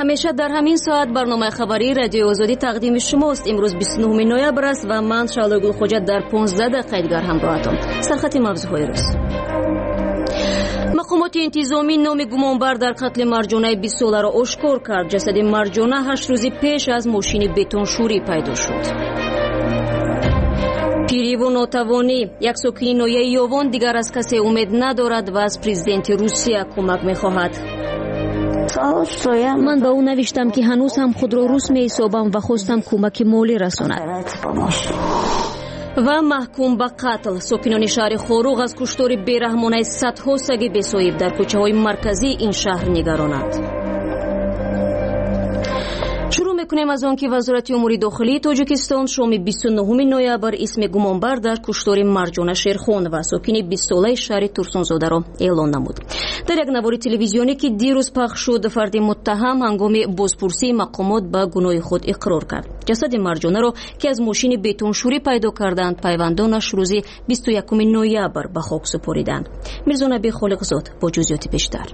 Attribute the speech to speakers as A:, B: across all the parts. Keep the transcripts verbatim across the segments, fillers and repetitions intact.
A: همیشه در همین ساعت برنامه خبری رادیو آزادی تقدیم شماست. امروز بیست و نه نوامبر است و من شعله گل خوجت در پانزده دقیقه دیگر همراهتان. سرخط موضوعهای روز. مقامات انتظامی نام گمانبر در قتل مرجانه بیست ساله را آشکار کرد. جسد مرجانه هشت روز پیش از ماشین بتونشوری پیدا شد. پیری و ناتوانی، یک ساکن نویه یاوان دیگر از کسی امید ندارد و از پرزیدنت روسیه کمک می‌خواهد. من به او نوشتم که هنوز هم خود را روس می‌حسابم و خواستم کمک مالی رساند. و محکوم به قتل، ساکنان شهر خاروغ از کشتار بیرحمانه صدها سگ بی‌صاحب در کوچه‌های مرکزی این شهر نگرانند. شروع میکنیم از آن که وزارت امور داخلی تاجیکستان شام بیست و نه نوامبر اسم گمانبر در کشتار مرجانه شیرخان و ساکن بیست ساله شهر ترسونزاده را اعلان نمود. در یک نوار تلویزیونی که دیروز پخش شد، فرد متهم هنگام بازپرسی مقامات به گناه خود اقرار کرد. جسد مرجانه را که از ماشین بتونشوری پیدا کردند، پیوندانش روز بیست و یک نوامبر به خاک سپاریدند. میرزا نبی خالقزاد با جزئیات بیشتر.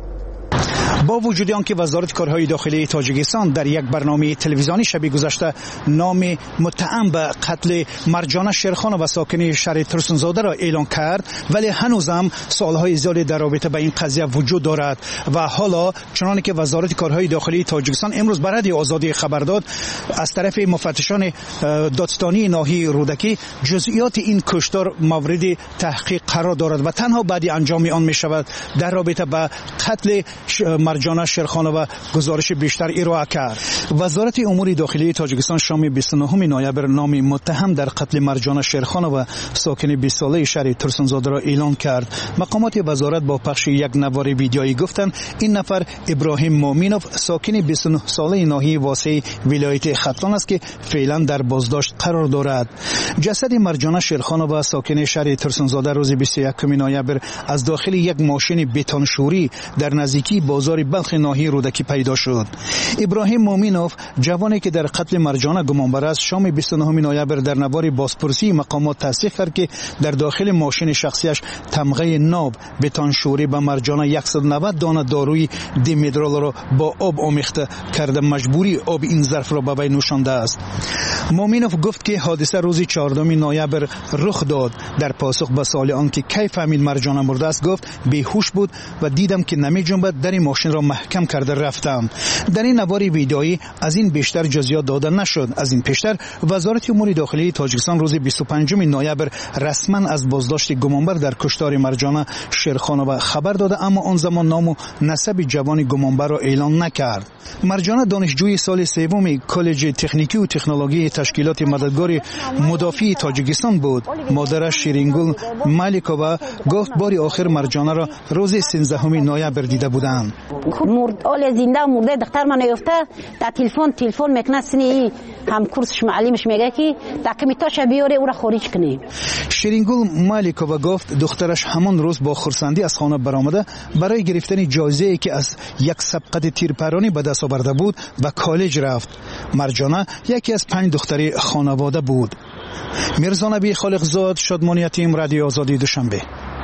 B: با وجود آنکه وزارت کارهای داخلی تاجیکستان در یک برنامه تلویزیونی شب گذشته نام متهم به قتل مرجانه شیرخان و ساکن شهر ترسونزاده را اعلان کرد، ولی هنوز هم سوالهای زیادی در رابطه با این قضیه وجود دارد و حالا چنانکه که وزارت کارهای داخلی تاجیکستان امروز بر رادیو آزادی خبر داد، از طرف مفتشان دادستانی ناحیه رودکی جزئیات این کشتار مورد تحقیق قرار دارد و تنها بعد انجام آن می شود در رابطه با قتل مرجانه شیرخان و گزارش بیشتر ارائه کرد. وزارت امور داخلی تاجیکستان شام بیست و نه نوامبر نام متهم در قتل مرجانه شیرخان و ساکن بیست ساله شهر ترسونزاده را اعلان کرد. مقامات وزارت با پخش یک نوار ویدیویی گفتند این نفر ابراهیم مومینوف ساکن بیست و نه ساله ناحیه واسع ولایت ختلان است که فعلا در بازداشت قرار دارد. جسد مرجانه شیرخان و ساکن شهر ترسونزاده روز بیست و یک نوامبر از داخل یک ماشین بتونشوری در نزدیکی بازار بلخ ناحیه رودکی پیدا شد. ابراهیم مومینوف جوانی که در قتل مرجانه گمانبر است شام بیست و نه نوامبر در نوار بازپرسی مقامات تصدیق کرد که در داخل ماشین شخصیش تمغه ناب بتونشوری به مرجانه صد و نود دانه داروی دیمدرال را با آب آمیخته کرده مجبوری آب این ظرف را به وی نوشانده است. مومینوف گفت که حادثه روز چهاردهم نوامبر رخ داد. در پاسخ به سوال آنکه کی فهمید مرجانه مرده است گفت بیهوش بود و دیدم که نمی جنبد، در ماشین را محکم کرده رفتم. در این نوار ویدئویی از این بیشتر جزئیات داده نشد. از این پیشتر وزارت امور داخلی تاجیکستان روز بیست و پنجم نوامبر رسما از بازداشت گمانبر در کشتار مرجانه شیرخان و خبر داده، اما آن زمان نام و نسب جوان گمانبر را اعلان نکرد. مرجانه دانشجوی سال سوم کالج تکنیکی و تکنولوژی تشکیلات مددگار مدافع تاجیکستان بود. مادرش شیرینگل مالیکووا گفت بار آخر مرجانه را روز سیزدهم نوامبر دیده بودند.
C: مرد آل زنده و مرده دختر من یافته در تلفن تلفن میکنه سنی هم کورسش معلمش میگه که دکمتاش بیاره او را خارج کنه.
B: شیرینگل مالیکووا گفت دخترش همان روز با خرسندی از خانه برآمده برای گرفتن جایزه‌ای که از یک سبقت تیرپرانی به دست آورده بود و کالج رفت. مرجانه یکی از پنج دختر خانواده بود. میرزا نبی خالقزاد، شادمانیت تیم رادیو آزادی دوشنبه.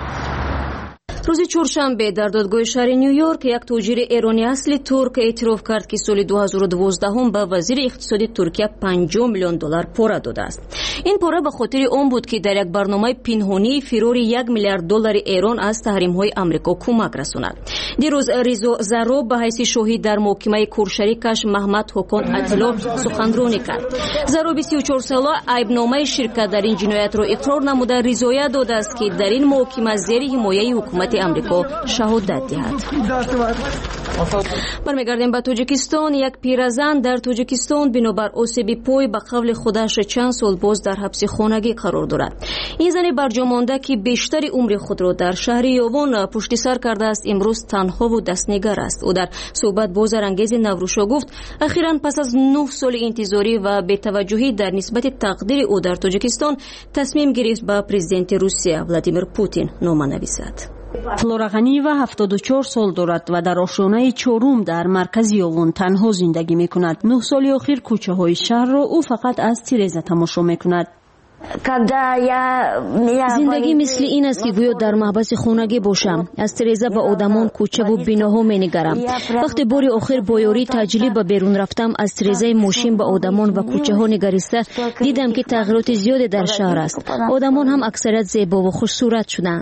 A: روز چهارشنبه در دادگاه شهر نیویورک یک تاجر ایرانی اصلی ترک اعتراف کرد که سال دو هزار و دوازده هم به وزیر اقتصادی ترکیه پنجاه میلیون دلار پوره داده است. این پوره به خاطر آن بود که در یک برنامه پنهانی فرار یک میلیارد دلار ایران از تحریم‌های آمریکا کمک رساند. دیروز ریزا زارو به حیث شاهد در محکمه کورشریکش محمد حکم اطلاع سخنرانی کرد. زارو بیست و چهار ساله عیبنامه شرکت در این جنایت را اقرار نموده رضایت داده است که در این محکمه زیر حمایت حکومت امریکا شهادت دهد. برمیگردیم به تاجیکستان. یک پیرزن در تاجیکستان بنابر آسیب پای به قول خودش چند سال باز در حبس خانگی قرار دارد. این زن برجامانده که بیشتر عمر خود را در شهر یاوان پشت سر کرده است امروز تنها و دستنگر است. او در صحبت با زرانگیز نوروشا گفت اخیراً پس از نه سال انتظاری و بی‌توجهی در نسبت تقدیر او در تاجیکستان تصمیم گرفت به پرزیدنت روسیه ولادیمیر پوتین نامه نویسد.
D: فلورا غنی و هفتاد و چهار سال دارد و در آشیانه چهارم در مرکز یاوان تنها زندگی می کند. نه سال اخیر کوچه های شهر را او فقط از تیرزه تماشا می کند.
A: зиндагӣ мисли ин аст ки гӯё дар маҳбаси хонагӣ бошам. Аз тиреза ба одамон, кӯчаву биноҳо менигарам. вақте бори охир бо ёрии таъҷилӣ ба берун рафтам, аз тирезаи мошин ба одамон ва кӯчаҳо нигариста дидам ки тағйироти зиёде дар шаҳр аст. одамон ҳам аксарият зебову хушсурат шуданд.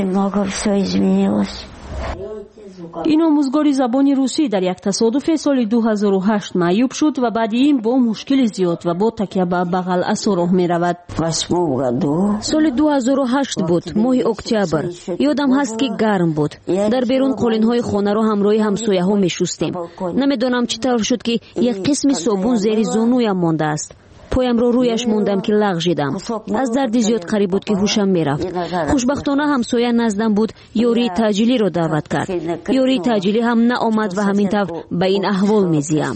D: ин омӯзгори забони русӣ дар як тасодуфе соли ду ҳазору ҳашт маъюб шуд ва баъди ин бо мушкили зиёд ва бо такя ба бағаласо роҳ меравад.
A: соли ду ҳазору ҳашт буд, моҳи октябр. ёдам ҳаст ки гарм буд. дар берун қолинҳои хонаро ҳамроҳи ҳамсояҳо мешустем. намедонам чӣ тавр шуд ки як қисми собун зери зонуям мондааст. поямро рӯяш мондам ки лағжидам. аз дарди зиёд қариб буд ки ҳушам мерафт. хушбахтона ҳамсоя наздам буд, ёрии таъҷилиро даъват кард. ёрии таъҷилӣ ҳам наомад ва ҳамин тавр ба ин аҳвол мезиям.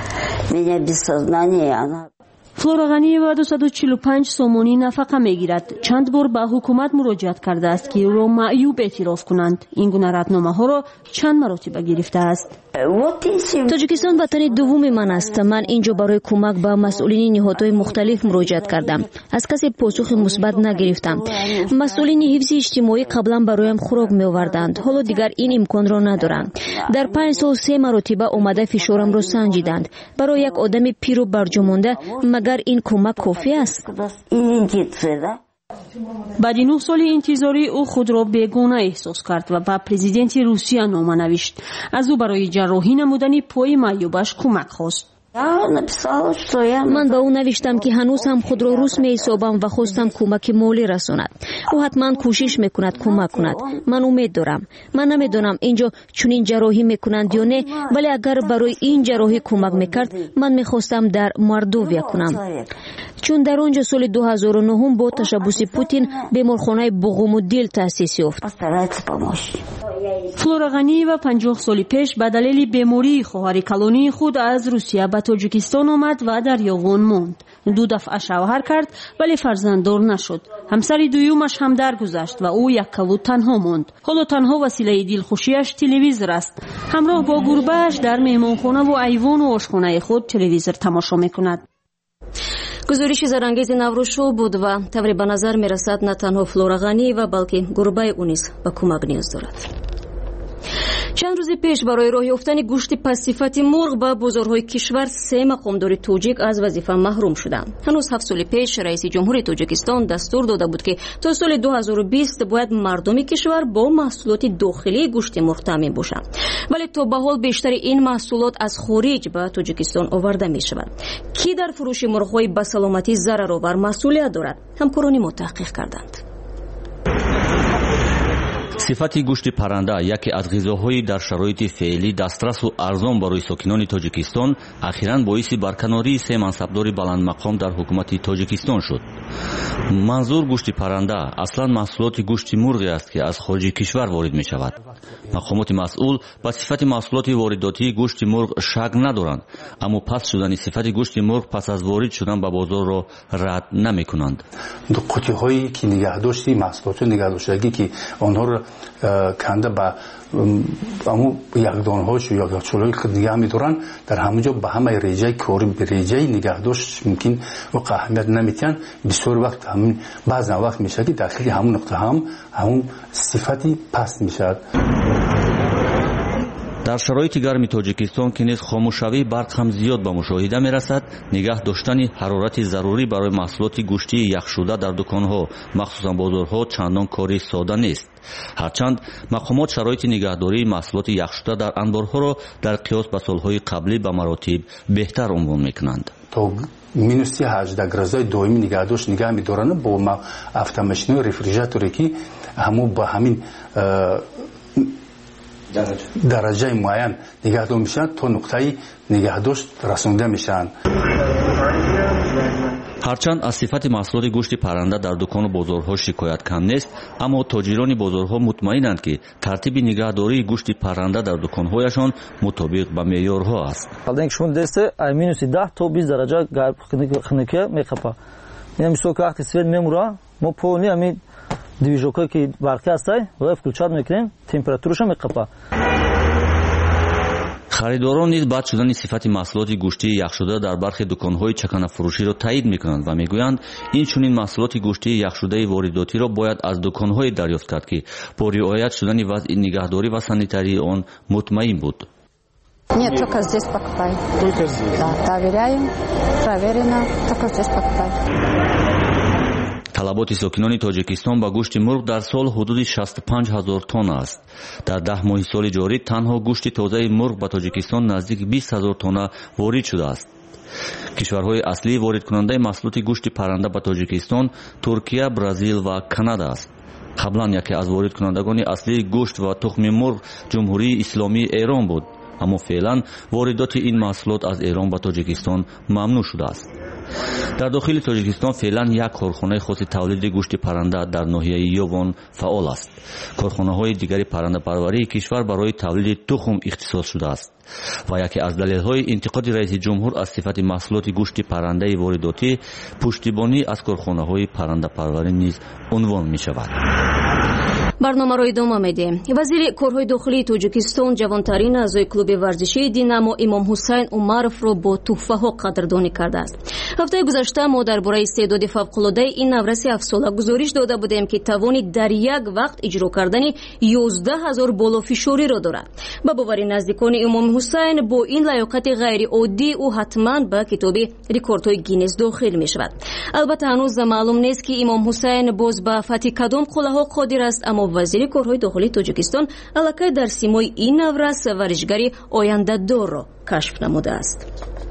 D: флора ғаниева дусаду чилу панҷ сомонӣ нафақа мегирад. чанд бор ба ҳукумат муроҷиат кардааст ки ӯро маъюб эътироф кунанд. ин гуна радномаҳоро чанд маротиба гирифтааст.
A: тоҷикистон ватани дуввуми ман аст. ман инҷо барои кӯмак ба масъулини ниҳодҳои мухталиф муроҷиат кардам. аз касе посухи мусбат нагирифтам. масъулини ҳифзи иҷтимоӣ қаблан бароям хӯрок меоварданд. ҳоло дигар ин имконро надорам. дар панҷ сол се маротиба омада фишорамро санҷиданд. барои як одами пиру барҷомонда магар ин кӯмак кофӣ аст?
D: баъди нӯҳ соли интизорӣ ӯ худро бегона эҳсос кард ва ба президенти Русия нома навишт. аз ӯ барои ҷарроҳӣ намудани пои маъюбаш кӯмак хост.
A: ман ба ӯ навиштам ки ҳанӯз ҳам худро рус меҳисобам ва хостам кӯмаки молӣ расонад. ӯ ҳатман кӯшиш мекунад кӯмак кунад. ман умед дорам. ман намедонам инҷо чунин ҷарроҳӣ мекунанд ё не, вале агар барои ин ҷарроҳӣ кӯмак мекард, ман мехостам дар Мордовия кунам. чун дар он ҷо соли ду ҳазору нӯҳум бо ташаббуси Путин беморхонаи буғуму дил таъсис ёфт.
D: флора ғаниева панҷоҳ соли пеш ба далели бемории хоҳари калонии худ аз Русия ба Тоҷикистон омад ва дар ёғон монд. ду дафъа шавҳар кард, вале фарзанддор нашуд. ҳамсари дуюмаш ҳам даргузашт ва ӯ яккаву танҳо монд. ҳоло танҳо василаи дилхушиаш телевизор аст. ҳамроҳ бо гурбааш дар меҳмонхонаву айвону ошхонаи худ телевизор тамошо мекунад.
A: гузориши зарангези наврӯшо буд ва тавре ба назар мерасад на танҳо Флора Ғаниева, балки гурбаи ӯ низ ба кӯмак ниёз дорад. чанд рӯзи пеш барои роҳ ёфтани гӯшти пассифати мурғ ба бозорҳои кишвар се мақомдори тоҷик аз вазифа маҳрум шуданд. ҳанӯз ҳафт соли пеш раиси ҷумҳури Тоҷикистон дастур дода буд ки то соли ду ҳазору бист бояд мардуми кишвар бо маҳсулоти дохилии гӯшти мурғ таъмин бошанд. вале то ба ҳол бештари ин маҳсулот аз хориҷ ба Тоҷикистон оварда мешавад. ки дар фурӯши мурғҳои ба саломатӣ зараровар масъулият дорад? ҳамкорони мо таҳқиқ карданд.
E: сифати гӯшти парранда яке аз ғизоҳои дар шароити феълӣ дастрасу арзон барои сокинони Тоҷикистон ахиран боиси барканории се мансабдори баландмақом дар ҳукумати Тоҷикистон шуд. манзур гӯшти парранда аслан маҳсулоти гӯшти мурғе аст ки аз хориҷи кишвар ворид мешавад. мақомоти масъул ба сифати маҳсулоти воридотии гӯшти мурғ шак надоранд, аммо паст шудани сифати гӯшти мурғ пас аз ворид шудан ба бозорро рад намекунанд.
F: қутиҳои ки нигаҳдошти маҳсулоти нигаҳдоштагӣ ки онҳоро канда ба аммо якдонҳошу ё якчолҳои нигаҳ медоранд, дар ҳамаҷо ба ҳамаи реҷаи кори реҷаи нигаҳдошт мумкин воқеъ аҳамият наметиҳанд. бисёр вақт ҳамин баъзан вақт мешавад ки дахили ҳамун нуқта ҳам ҳамун сифати паст мешавад.
E: дар шароити гарми Тоҷикистон ки низ хомӯшавии барқ ҳам зиёд ба мушоҳида мерасад, нигоҳ доштани ҳарорати зарурӣ барои маҳсулоти гӯштии яхшуда дар дуконҳо, махсусан бозорҳо, чандон кори сода нест. ҳарчанд мақомот шароити нигаҳдории маҳсулоти яхшуда дар анборҳоро дар қиёс ба солҳои қаблӣ ба маротиб беҳтар унвон мекунанд.
F: то минуси ҳаждаҳ градусаи доимӣ нигаҳдошт нигоҳ медоранд бо автомашинои рефрижераторе ки ҳамо ба ҳамин дараҷаи муайян нигаҳдор мешаванд то нуқтаи нигаҳдошт расонида мешаванд.
E: ҳарчанд аз сифати маҳсулоти гӯшти парранда дар дукону бозорҳо шикоят кам нест, аммо тоҷирони бозорҳо мутмаинанд ки тартиби нигаҳдории гӯшти парранда дар дуконҳояшон мутобиқ ба меъёрҳо аст.
G: шун десте ай минуси даҳ то бист дараҷа хунукия мехапа. ин мисол ки вақти свет мемура, мо полни ами движокое ки барқӣ ҳастай ва включат мекунем, температураша меқапа.
E: خریداران نیز بد شدن صفت محصولات گوشتی یخشده در برخی دکان‌های چکنه‌فروشی را تایید می‌کنند و می‌گویند این چنین محصولات گوشتی یخشده وارداتی را باید از دکان‌های دریافت کرد که با رعایت شدن وضع نگهداری و سانیتاری آن مطمئن بود.
H: Нет, только здесь покупай. Только здесь? Да, доверяем, проверено, только здесь покупай.
E: талаботи сокинони тоҷикистон ба гӯшти мурғ дар сол ҳудуди шасту панҷ ҳазор тонна аст. дар даҳ моҳи соли ҷорӣ танҳо гӯшти тозаи мурғ ба тоҷикистон наздики бист ҳазор тонна ворид шудааст. кишварҳои аслии воридкунандаи маҳсулоти гӯшти парранда ба тоҷикистон Туркия, Бразил ва Канада аст. қаблан яке аз воридкунандагони аслии гӯшт ва тухми мурғ ҷумҳурии исломии Эрон буд, аммо феълан воридоти ин маҳсулот аз Эрон ба тоҷикистон мамнӯъ шудааст. дар дохили тоҷикистон феълан як корхонаи хоси тавлиди гӯшти парранда дар ноҳияи Ёвон фаъол аст. корхонаҳои дигари паррандапарварии кишвар барои тавлиди тухм ихтисос шудааст ва яке аз далелҳои интиқоди раиси ҷумҳур аз сифати маҳсулоти гӯшти паррандаи воридотӣ пуштибонӣ аз корхонаҳои паррандапарварӣ низ унвон мешавад.
A: барномаро идома медиҳем. вазири корҳои дохилии тоҷикистон ҷавонтарин аъзои клуби варзишии Динамо Имом Ҳусайн Умаровро бо тӯҳфаҳо қадрдонӣ кардааст. ҳафтаи гузашта мо дар бораи истеъдоди фавқулодаи ин навраси ҳафтсола гузориш дода будем ки тавони дар як вақт иҷро кардани ёздаҳ ҳазор болофишориро дорад. ба бовари наздикони Имом Ҳусайн бо ин лаёқати ғайриоддӣ ӯ ҳатман ба китоби рекордҳои Гиннес дохил мешавад. албатта ҳанӯз маълум нест ки Имом Ҳусайн боз ба фатҳи кадом қулъаҳо қодир аст, аммо вазири корҳои дохилии тоҷикистон аллакай дар симои ин наврас варишгари ояндадорро кашф намудааст.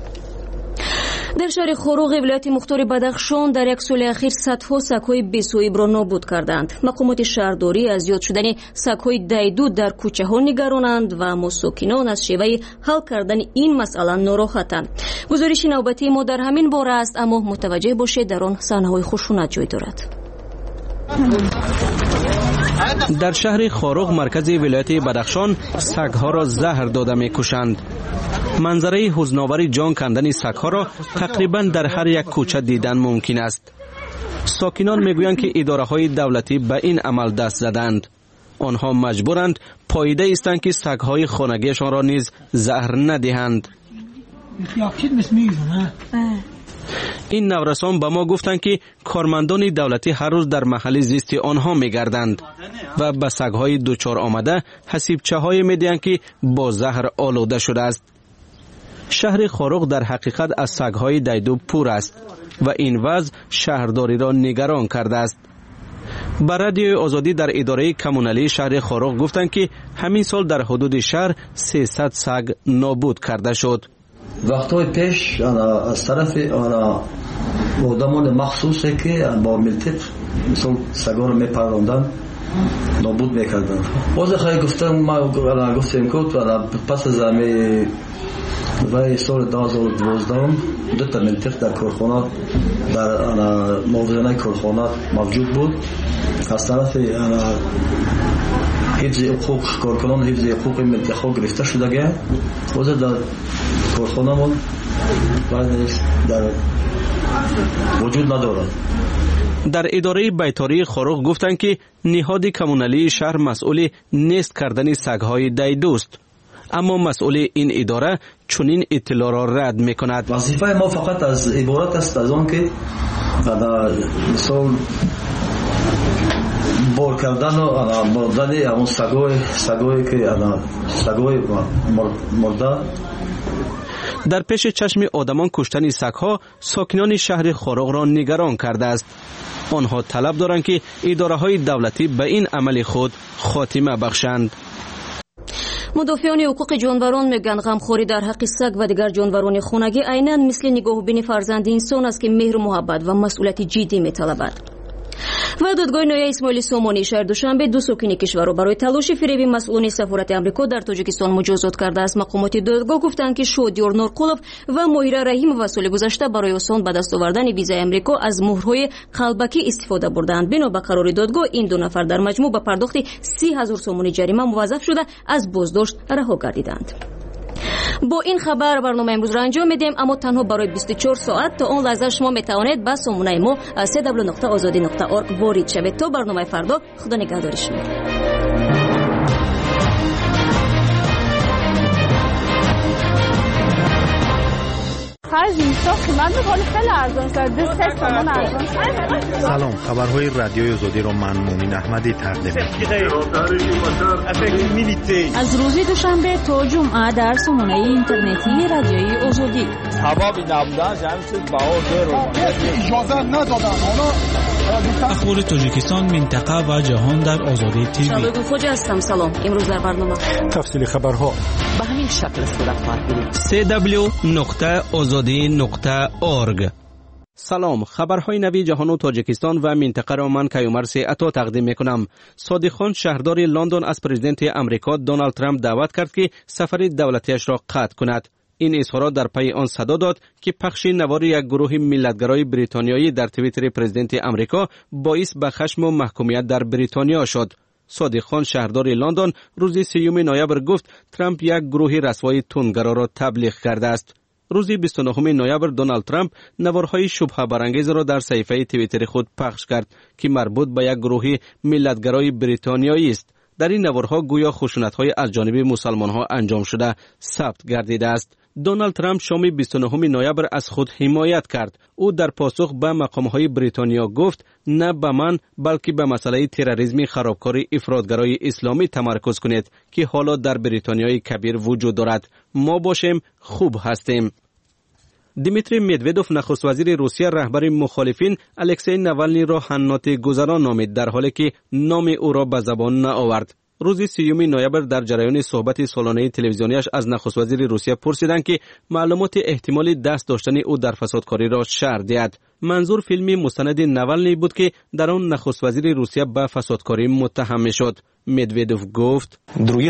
A: дар шаҳри Хоруғи вилояти Мухтори Бадахшон дар як соли ахир садҳо сагҳои бесоҳибро нобуд карданд. мақомоти шаҳрдорӣ аз зиёд шудани сагҳои дайду дар кӯчаҳо нигаронанд ва мусокинон аз шеваи ҳал кардани ин масъала нороҳатанд. гузориши навбатии мо дар ҳамин бора аст, аммо мутаваҷҷеҳ бошед дар он саҳнаҳои хушунат ҷой дорад.
I: در شهر خاروغ مرکز ولایت بدخشان سگ‌ها را زهر داده می‌کشند. منظره حزن‌آور جان کندن سگ‌ها را تقریباً در هر یک کوچه دیدن ممکن است. ساکنان می‌گویند که اداره‌های دولتی به این عمل دست زدند. آنها مجبورند پاییده ایستند که سگ‌های خانگیشان را نیز زهر ندهند. این نورسان به ما گفتند که کارمندان دولتی هر روز در محل زیست آنها می‌گردند و به سگ‌های دوچار آمده حسیبچه‌های می‌دهند که با زهر آلوده شده است. شهر خاروغ در حقیقت از سگ‌های دیدو پر است و این وضع شهرداری را نگران کرده است. با رادیوی آزادی در اداره کمونالی شهر خاروغ گفتند که همین سال در حدود شهر سیصد سگ نابود کرده شد.
J: وقتهای پیش از طرف آدمان مخصوصی که با ملتف مثل سگا رو میپروندن نابود میکردن. باز خیلی گفتم ما گفتیم که پس از همه و سال دو هزار و دوازده دو تا ملتف در کارخانه در موازنه کارخانه موجود بود. از طرف حفظ حقوق کارکنان حفظ حقوق ملتف‌ها گرفته شده. باز در کارخانه ما در وجود ندارد.
I: در اداره بیتاری خاروغ گفتند که نهاد کمونالی شهر مسئول نیست کردن سگ‌های دیدوست، اما مسئول این اداره چنین اطلاع را رد می‌کند.
J: وظیفه ما فقط از عبارت است از آن که مثلا بار کردن و مردن همون سگای سگایی که سگای مرده.
I: در پیش چشم آدمان کشتن سگ‌ها ساکنان شهر خاروغ را نگران کرده است. آنها طلب دارند که اداره‌های دولتی به این عمل خود خاتمه بخشند.
A: مدافعان حقوق جانوران میگن غمخوری در حق سگ و دیگر جانوران خانگی عیناً مثل نگاهبینی فرزند انسان است که مهر و محبت و مسئولیت جدی میطلبد. و دادگاه نویای اسماعیلی سامانی شهر دوشنبه دو ساکن کشور را برای تلاش فریب مسئولان سفارت آمریکا در تاجیکستان مجازات کرده است. مقامات دادگاه گفتند که شادیار نورقولов و ماهیره رحیم و سال گذشته برای آسان به دست آوردن ویزای آمریکا از مهرهای قلبکی استفاده بردند. بنا به قرار دادگاه این دو نفر در مجموع به پرداخت سی هزار سومانی جریمه موظف شده از بازداشت رها گردیدند. با این خبر برنامه امروز را انجام میدیم، اما تنها برای بیست و چهار ساعت. تا اون لحظه شما میتوانید به سامانه ما دبلیو دبلیو دبلیو نقطه آزادی نقطه اورگ وارد شوید. تا برنامه فردا، خدا نگهدار شما.
K: خرج اینستا قیمت خیلی خیلی ارزان شد. دو سه تومن ارزان شد.
L: سلام، خبرهای رادیوی آزادی را من مومن احمدی تقدیم می‌کنم.
D: از روز دوشنبه تا جمعه در سامانه اینترنتی رادیوی آزادی.
M: هوا بی‌نبودن جمعیت باور اجازه ندادن.
N: اخبار تاجیکستان، منطقه و جهان در آزادی تیوی.
A: شبگون خوجه هستم. سلام. امروز در برنامه
B: تفصیل خبرها
O: به همین شکل صورت خواهد گرفت.
I: سی دبلیو نقطه آزادی نقطه اورگ. سلام، خبرهای نوی جهان و تاجیکستان و منطقه را من کیومرث عطا تقدیم میکنم. صادق خان شهردار لندن از پرزیدنت امریکا دونالد ترامپ دعوت کرد که سفر دولتیش را قطع کند. این اظهارات در پی آن صدا داد که پخش نوار یک گروه ملتگرای بریتانیایی در توییتر پرزیدنت امریکا باعث به خشم و محکومیت در بریتانیا شد. صادق خان شهردار لندن روز سیوم نوامبر گفت ترامپ یک گروه رسوای تندگرا را تبلیغ کرده است. روز بیست و نهم نوامبر دونالد ترامپ نوارهای شبهه برانگیز را در صفحه توییتر خود پخش کرد که مربوط به یک گروه ملتگرای بریتانیایی است. در این نوارها گویا خشونت‌های از جانب مسلمان‌ها انجام شده ثبت گردیده است. دونالد ترامپ شام بیست و نهم نوامبر از خود حمایت کرد. او در پاسخ به مقام‌های بریتانیا گفت نه به من بلکه به مسئله تروریسم خرابکاری افراطگرای اسلامی تمرکز کنید که حالا در بریتانیای کبیر وجود دارد. ما باشیم خوب هستیم. دیمیتری مدودوف نخست وزیر روسیه رهبر مخالفین الکسی ناوالنی را حناط گذران نامید، در حالی که نام او را به زبان نآورد. روز سیوم نوامبر در جریان صحبت سالانه تلویزیونیش از نخست وزیر روسیه پرسیدند که معلومات احتمال دست داشتن او در فسادکاری را شرح دهد. منظور فیلم مستند ناوالنی بود که در آن نخست وزیر روسیه به فسادکاری متهم می‌شد. مدودوف گفت: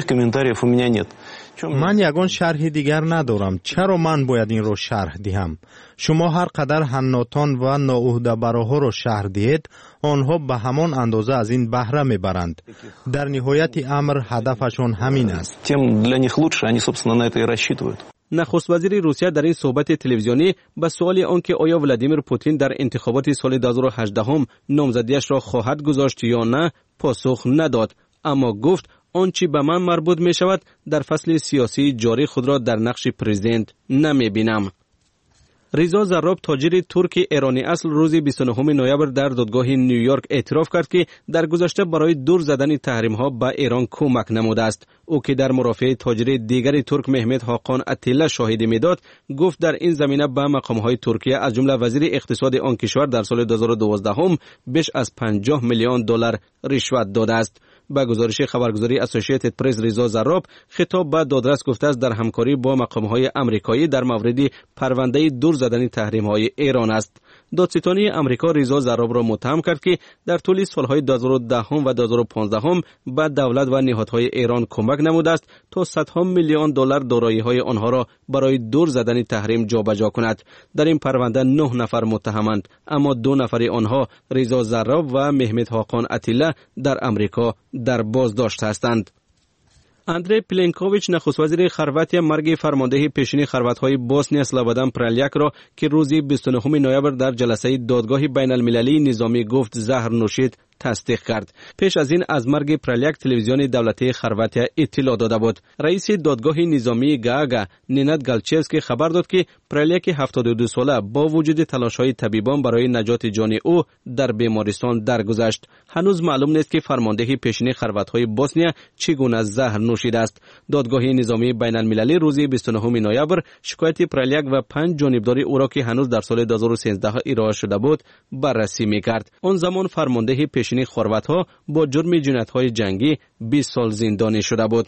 L: من یگان شرح دیگر ندارم. چرا من باید این را شرح دهم؟ شما هر قدر حناتان و ناعهده‌براها را شرح دهید، آنها به همان اندازه از این بهره میبرند. در نهایت امر هدفشان همین است.
I: نخست وزیر روسیه در این صحبت تلویزیونی به سوال آنکه آیا ولادیمیر پوتین در انتخابات سال دو هزار و هجده نامزدیش را خواهد گذاشت یا نه پاسخ نداد، اما گفت آنچه به من مربوط می شود در فصل سیاسی جاری خود را در نقش پرزیدنت نمی بینم. رضا زراب تاجر ترک ایرانی اصل روز بیست و نهم نوامبر در دادگاه نیویورک اعتراف کرد که در گذشته برای دور زدن تحریم ها به ایران کمک نموده است. او که در مرافعه تاجر دیگری ترک مهمت حاقان اتیلا شاهدی میداد، گفت در این زمینه به مقام های ترکیه از جمله وزیر اقتصاد آن کشور در سال دو هزار و دوازده بیش از پنجاه میلیون دلار رشوت داده است. با گزارش خبرگزاری اسوسییتد پرس، رضا زراب خطاب به دادرس گفته است در همکاری با مقام‌های آمریکایی در مورد پرونده دور زدن تحریم‌های ایران است. دادستانی آمریکا رضا زراب را متهم کرد که در طول سالهای دو هزار و ده و دو هزار و پانزده به دولت و نهادهای ایران کمک نموده است تا صدها میلیون دلار دارایی‌های آنها را برای دور زدن تحریم جابجا کند. در این پرونده نه نفر متهمند، اما دو نفر آنها رضا زراب و مهمت حاقان اتیلا در آمریکا در بازداشت هستند. اندری پلنکوویچ نخست وزیر خرواتیا مرگ فرمانده پیشین خروات‌های بوسنیا سلوبادان پرالیاک را که روز بیست و نهم نوامبر در جلسه دادگاه بین المللی نظامی گفت زهر نوشید تصدیق کرد. پیش از این از مرگ پرالیاک تلویزیون دولتی خرواتیا اطلاع داده بود. رئیس دادگاه نظامی گاگا نیناد گالچسکی خبر داد که پرالیاک هفتاد و دو ساله با وجود تلاش‌های طبیبان برای نجات جان او در بیمارستان درگذشت. هنوز معلوم نیست که فرمانده پیشین خروات‌های بوسنیا چگونه زهر نوشیده است. دادگاه نظامی بین المللی روز بیست و نهم نوامبر شکایت پرالیاک و پنج جانبدار او را که هنوز در سال دو هزار و سیزده ارائه شده بود بررسی می‌کرد. آن زمان فرمانده پیشین خروات‌ها با جرم جنایت‌های جنگی بیست سال زندانی شده بود.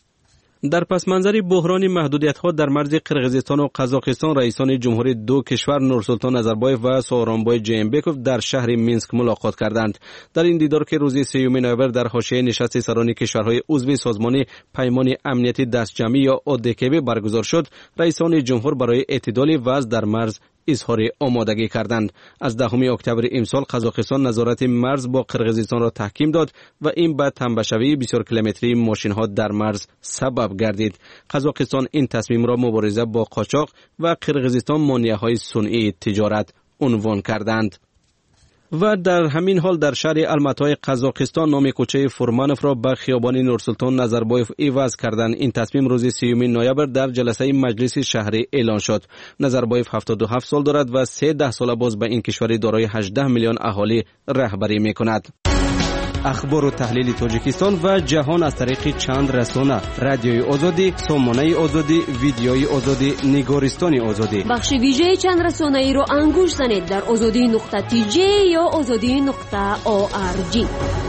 I: در پس منظر بحران محدودیت‌ها در مرز قرقیزستان و قزاقستان، رئیسان جمهور دو کشور نورسلطان نظربایف و سورونبای جینبکوف در شهر مینسک ملاقات کردند. در این دیدار که روز سیوم نوامبر در حاشیه نشست سران کشورهای عضو سازمان پیمان امنیت دستجمعی یا اودکب برگزار شد، رئیسان جمهور برای اعتدال وضع در مرز اظهار آمادگی کردند. از دهم اکتبر امسال قزاقستان نظارت مرز با قرقیزستان را تحکیم داد و این به تنبشوی بسیار کیلومتری ماشین‌ها در مرز سبب گردید. قزاقستان این تصمیم را مبارزه با قاچاق و قرقیزستان مانع‌های صنعی تجارت عنوان کردند. و در همین حال در شهر الماتای قزاقستان نام کوچه فرمانوف را به خیابان نورسلطان نظربایف عوض کردند. این تصمیم روز سیوم نوامبر در جلسه مجلس شهری اعلان شد. نظربایف هفتاد و هفت سال دارد و سیزده سال باز به این کشور دارای هجده میلیون اهالی رهبری میکند. اخبار و تحلیل تاجیکستان و جهان از طریق چند رسانه: رادیوی آزادی، سامانه آزادی، ویدیوی آزادی، نگارستان آزادی.
A: بخش ویژه چند رسانه ای را انگوش زنید در آزادی نقطه تی جی یا آزادی نقطه او آر جی.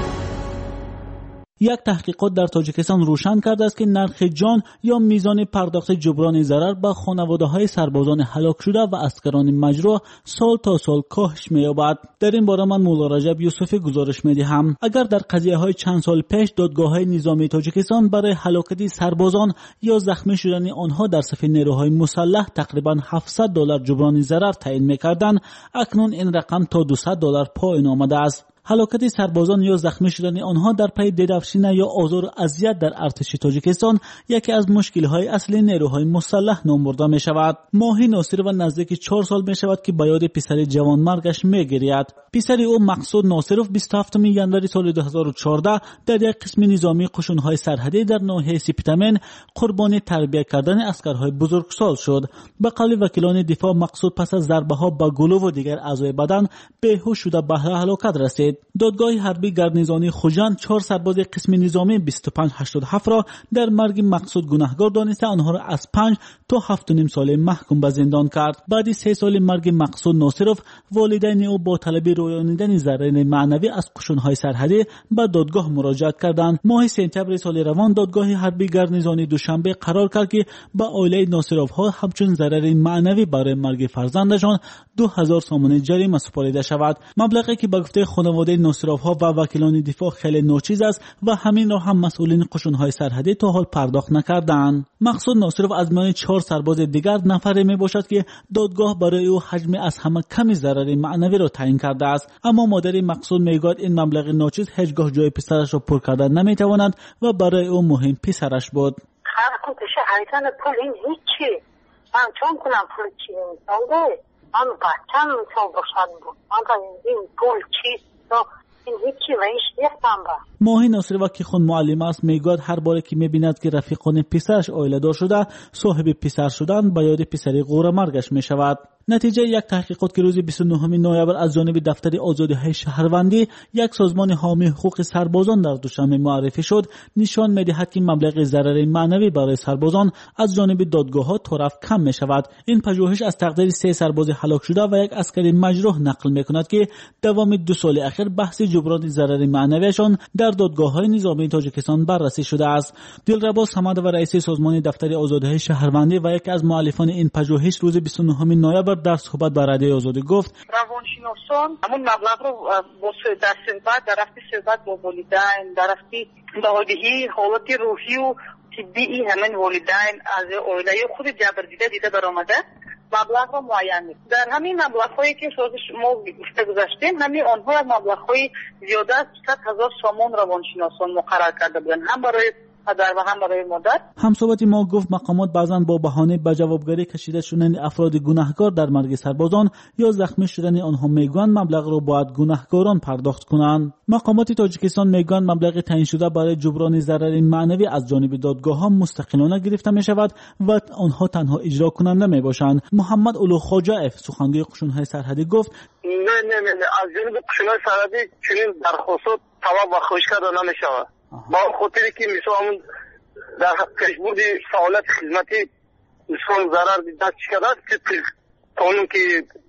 P: یک تحقیقات در تاجیکستان روشن کرده است که نرخ جان یا میزان پرداخت جبران ضرر به خانواده‌های سربازان هلاک شده و اسکران مجروح سال تا سال کاهش می‌یابد. در این باره من مولا رجب یوسفی گزارش می‌دهم. اگر در قضیه‌های چند سال پیش دادگاه‌های نظامی تاجیکستان برای هلاکت سربازان یا زخمی شدن آنها در صف نیروهای مسلح تقریباً هفتصد دلار جبران ضرر تعیین می‌کردند، اکنون این رقم تا دویست دلار پایین آمده است. هلاکت سربازان یا زخمی شدن آنها در پی درفشینه یا آزار و اذیت در ارتش تاجیکستان یکی از مشکل‌های اصلی نیروهای مسلح نام برده می شود. ماهی ناصر و نزدیک چهار سال می شود که به یاد پسر جوانمرگش می گرید. پسر او مقصود ناصرف بیست و هفتم ژانویه سال دو هزار و چهارده در یک قسم نظامی قشون‌های سرحدی در ناحیه سپیتامن قربانی تربیت کردن عسکرهای بزرگسال شد. به قول وکیلان دفاع، مقصود پس از ضربه‌ها به گلو و دیگر اعضای بدن بیهوش شده به هلاکت رسید. دادگاه حربی گردنزانی خوجند چهار سرباز قسم نظامی بیست و پنج هشتاد و هفت را در مرگ مقصود گناهکار دانسته آنها را از پنج تا هفت و نیم سال محکوم به زندان کرد. بعد سه سال مرگ مقصود ناصرف، والدین او با طلب رویانیدن ضرر معنوی از قشون‌های سرحدی به دادگاه مراجعت کردند. ماه سپتامبر سال روان دادگاه حربی گردنزانی دوشنبه قرار کرد که به عائله ناصرف‌ها همچون ضرر معنوی برای مرگ فرزندشان دو هزار سامانه جریمه سپرده شود. مبلغی که به گفته خانواده ناصرف‌ها و وکیلان دفاع خیلی ناچیز است و همین را هم مسئولین قشون‌های سرحدی تا حال پرداخت نکردند. مقصود ناصرف از میان چهار سرباز دیگر نفری میباشد که دادگاه برای او حجم از همه کمی ضرر معنوی را تعیین کرده است، اما مادر مقصود میگوید این مبلغ ناچیز هیچگاه جای پسرش را پر کردن نمیتواند و برای او مهم پسرش بود.
Q: خرق بشه حیثان پول این هیچی، من چون کنم پول چی نمیتونده، من بچم میتون باشد بود، من این پول چیست این هیچی و این شیفتم با.
P: ماهی ناصرف که خود معلم است میگوید هر باره که میبیند که رفیقان پسرش عائله دار شده، صاحب پسر شدن به یاد پسری غور مرگش میشود. نتیجه یک تحقیقات که روز بیست و نهم نوامبر از جانب دفتر آزادی‌های شهروندی، یک سازمان حامی حقوق سربازان در دوشنبه معرفی شد، نشان می‌دهد که مبلغ ضرر معنوی برای سربازان از جانب دادگاه‌ها طرف کم می‌شود. این پژوهش از تقدیر سه سرباز هلاک شده و یک عسکر مجروح نقل می‌کند که دوام دو سال اخیر بحث جبران ضرر معنویشان در دادگاه‌های نظامی تاجیکستان بررسی شده است. دلربا صمد و رئیس سازمان دفتر آزادی‌های شهروندی و یکی از مؤلفان این پژوهش روز بیست و نهم نوامبر در صحبت با رادیو آزادی گفت
R: روانشناسان همون مبلغ رو با در صحبت در رفتی صحبت با والدین، در رفتی دادهی حالت روحی و طبی همین والدین از عائله خود جبر دیده دیده برآمده مبلغ رو معین نیست. در همین مبلغ هایی که ما گفته گذاشتیم همین آنها از مبلغ های زیاده از صد هزار سامان روانشناسان مقرر کرده بودن، هم برای پدر و هم برای مادر.
P: همصحبت ما گفت مقامات بعضاً با بهانه به جوابگری کشیده شدن افراد گناهکار در مرگ سربازان یا زخمی شدن آنها میگویند مبلغ را باید گناهکاران پرداخت کنند. مقامات تاجیکستان میگویند مبلغ تعیین شده برای جبران ضرر معنوی از جانب دادگاه‌ها مستقلانه گرفته می شود و آنها تنها اجرا کننده می باشند. محمد اولو خواجه قشون‌های قشون‌های سرحدی گفت
S: نه نه نه از جانب قشون‌های سرحدی چنین درخواست طلب و خواهش کرده نمی شود. با خاطری که مثلا در پیشبرد سوالات خدمتی مثلا ضرر دست کرده است قانون که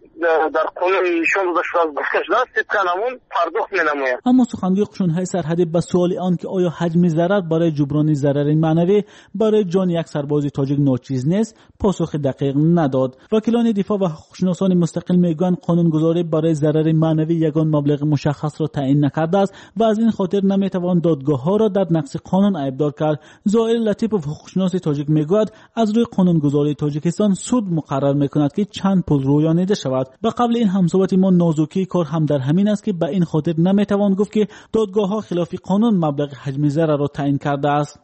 S: در قانون نشان داده شده است گفته شده است طبق قانون پرداخت می‌نماید.
P: اما سخنگوی قشون‌های سرحدی به سوال آن که آیا حجم ضرر برای جبران ضرر معنوی برای جان یک سرباز تاجیک ناچیز نیست پاسخ دقیق نداد. وکیلان دفاع و حقوق‌شناسان مستقل میگویند قانونگذاری برای ضرر معنوی یگان مبلغ مشخص را تعیین نکرده است و از این خاطر نمیتوان دادگاه‌ها را در نقض قانون عیبدار کرد. زائر لطیفوف حقوق‌شناس تاجیک میگوید از روی قانونگذاری تاجیکستان سود مقرر میکند که چند پول رویانیده شود. و قبل این همصحبت ما نازکی کار هم در همین است که به این خاطر نمیتوان گفت که دادگاه‌ها خلاف قانون مبلغ حجم ضرر را تعیین کرده است.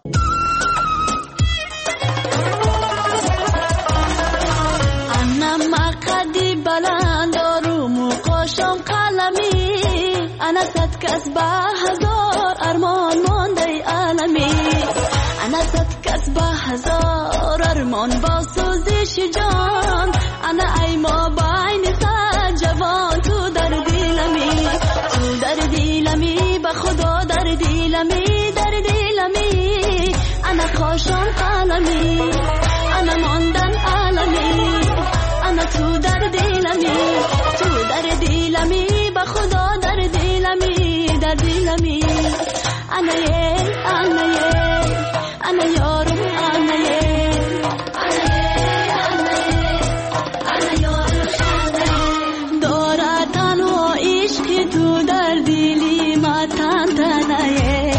T: انا مقدی بلند آروم و قاشم قلمی کس به هزار ارمان مانده عالمی انا صد کس به هزار ارمان با سوزش جان انا ای ما بین صد جوان تو در دلمی تو در دلمی به خدا در دلمی در دلمی انا خوشم قلمی انا ماندن عالمی انا تو در دلمی تو در دلمی به خدا در دلمی در دلمی انا یه انا یه انا یارم انا یه انا یه انا یه انا یارم داره تنها عشق تو در دلی ما تن تنایه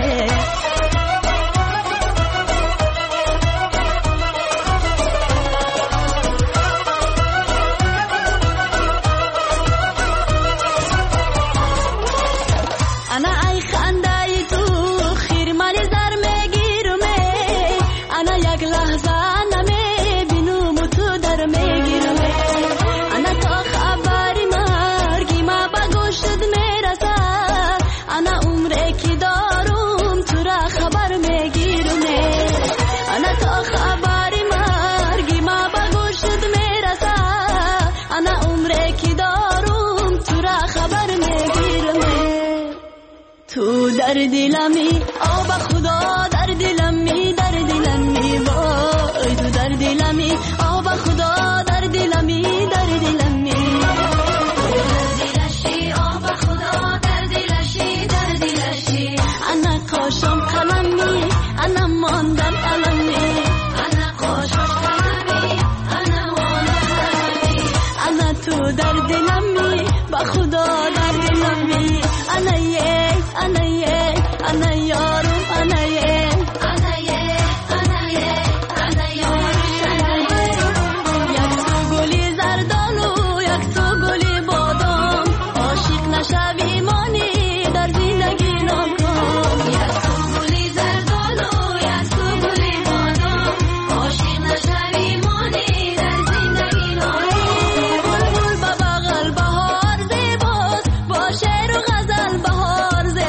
T: تو در دلمی آب خدا در دلمی در دلمی وای تو در دلمی آب خدا در دلمی در دلمی دلشی آب خدا در دلشی در دلشی انا کاشم قلمی انا ماندم علمی انا کاشم قلمی انا ماندم علمی انا تو در دلمی با خدا در دلمی انا یه انا یه انا یارم انا یه انا یه انا یه انا یارم یک تو گلی زردالو یک تو گلی بادام عاشق نشوی مانی در زندگی نکن یک تو گلی زردالو یک تو گلی بادام عاشق نشوی مانی در زندگی نکن بلبل به بغل بهار زیباست با شعر و غزل بهار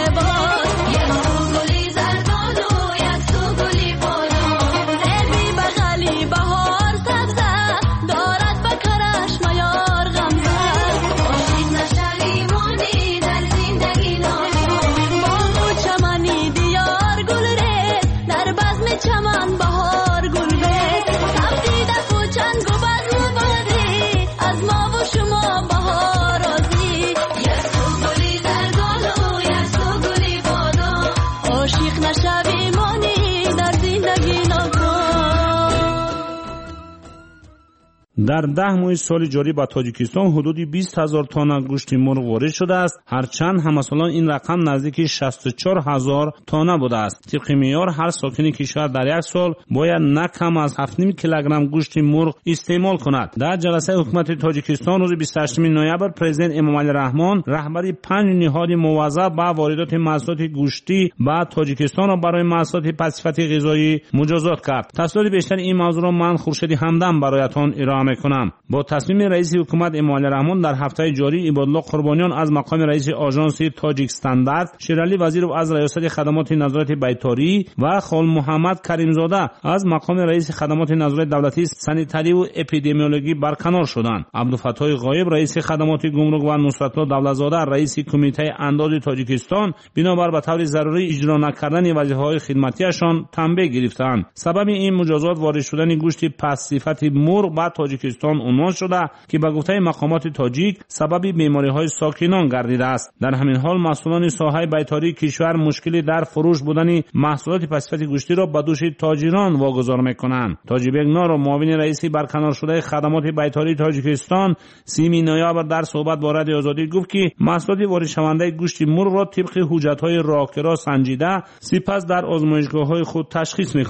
U: در ده ماه سال جاری به تاجیکستان حدود بیست هزار تن گوشت مرغ وارد شده است، هرچند همسالان این رقم نزدیک شصت و چهار هزار تن بوده است. طبق معیار هر ساکن کشور در یک سال باید نه کم از هفت و نیم کیلوگرم گوشت مرغ استعمال کند. در جلسه حکومت تاجیکستان روز بیست و هشتم نوامبر پرزیدنت امامعلی رحمان رهبری پنج نهاد موظف به واردات محصولات گوشتی به تاجیکستان را برای محصولات پس‌صفت غذایی مجازات کرد. تفصیلات بیشتر این موضوع را من خورشید همدم برایتان ارائه کنم. با تصمیم رئیس حکومت امامعلی رحمان در هفته جاری عبادالله قربانیان از مقام رئیس آژانس تاجیک استاندارد، شیرعلی وزیر از ریاست خدمات نظارت بیطاری و خال محمد کریمزاده از مقام رئیس خدمات نظارت دولتی سانیتاری و اپیدمیولوژی برکنار شدند. عبدالفتاح غایب رئیس خدمات گمرک و نصرتالله دولتزاده رئیس کمیته انداز تاجیکستان بنابر به طور ضروری اجرا نکردن وظیفه‌های خدمتیشان تنبیه گرفتند. سبب این مجازات وارد شدن گوشت پس‌صفت مرغ به تاجیکستان عنوان شده که به گفته مقامات تاجیک سبب بیماری‌های ساکنان گردیده است. در همین حال مسئولان ساحه بیطاری کشور مشکلی در فروش بودن محصولات پس‌صفت گوشتی را به دوش تاجران واگذار می‌کنند. تاجیبک نارو معاون رئیس برکنار شده خدمات بیطاری تاجیکستان سیمی نوامبر در صحبت با رادیو آزادی گفت که محصولات وارد شونده گوشت مرغ را طبق حجت‌های راهکرا سنجیده سپس در آزمایشگاه‌های خود تشخیص می‌کنیم.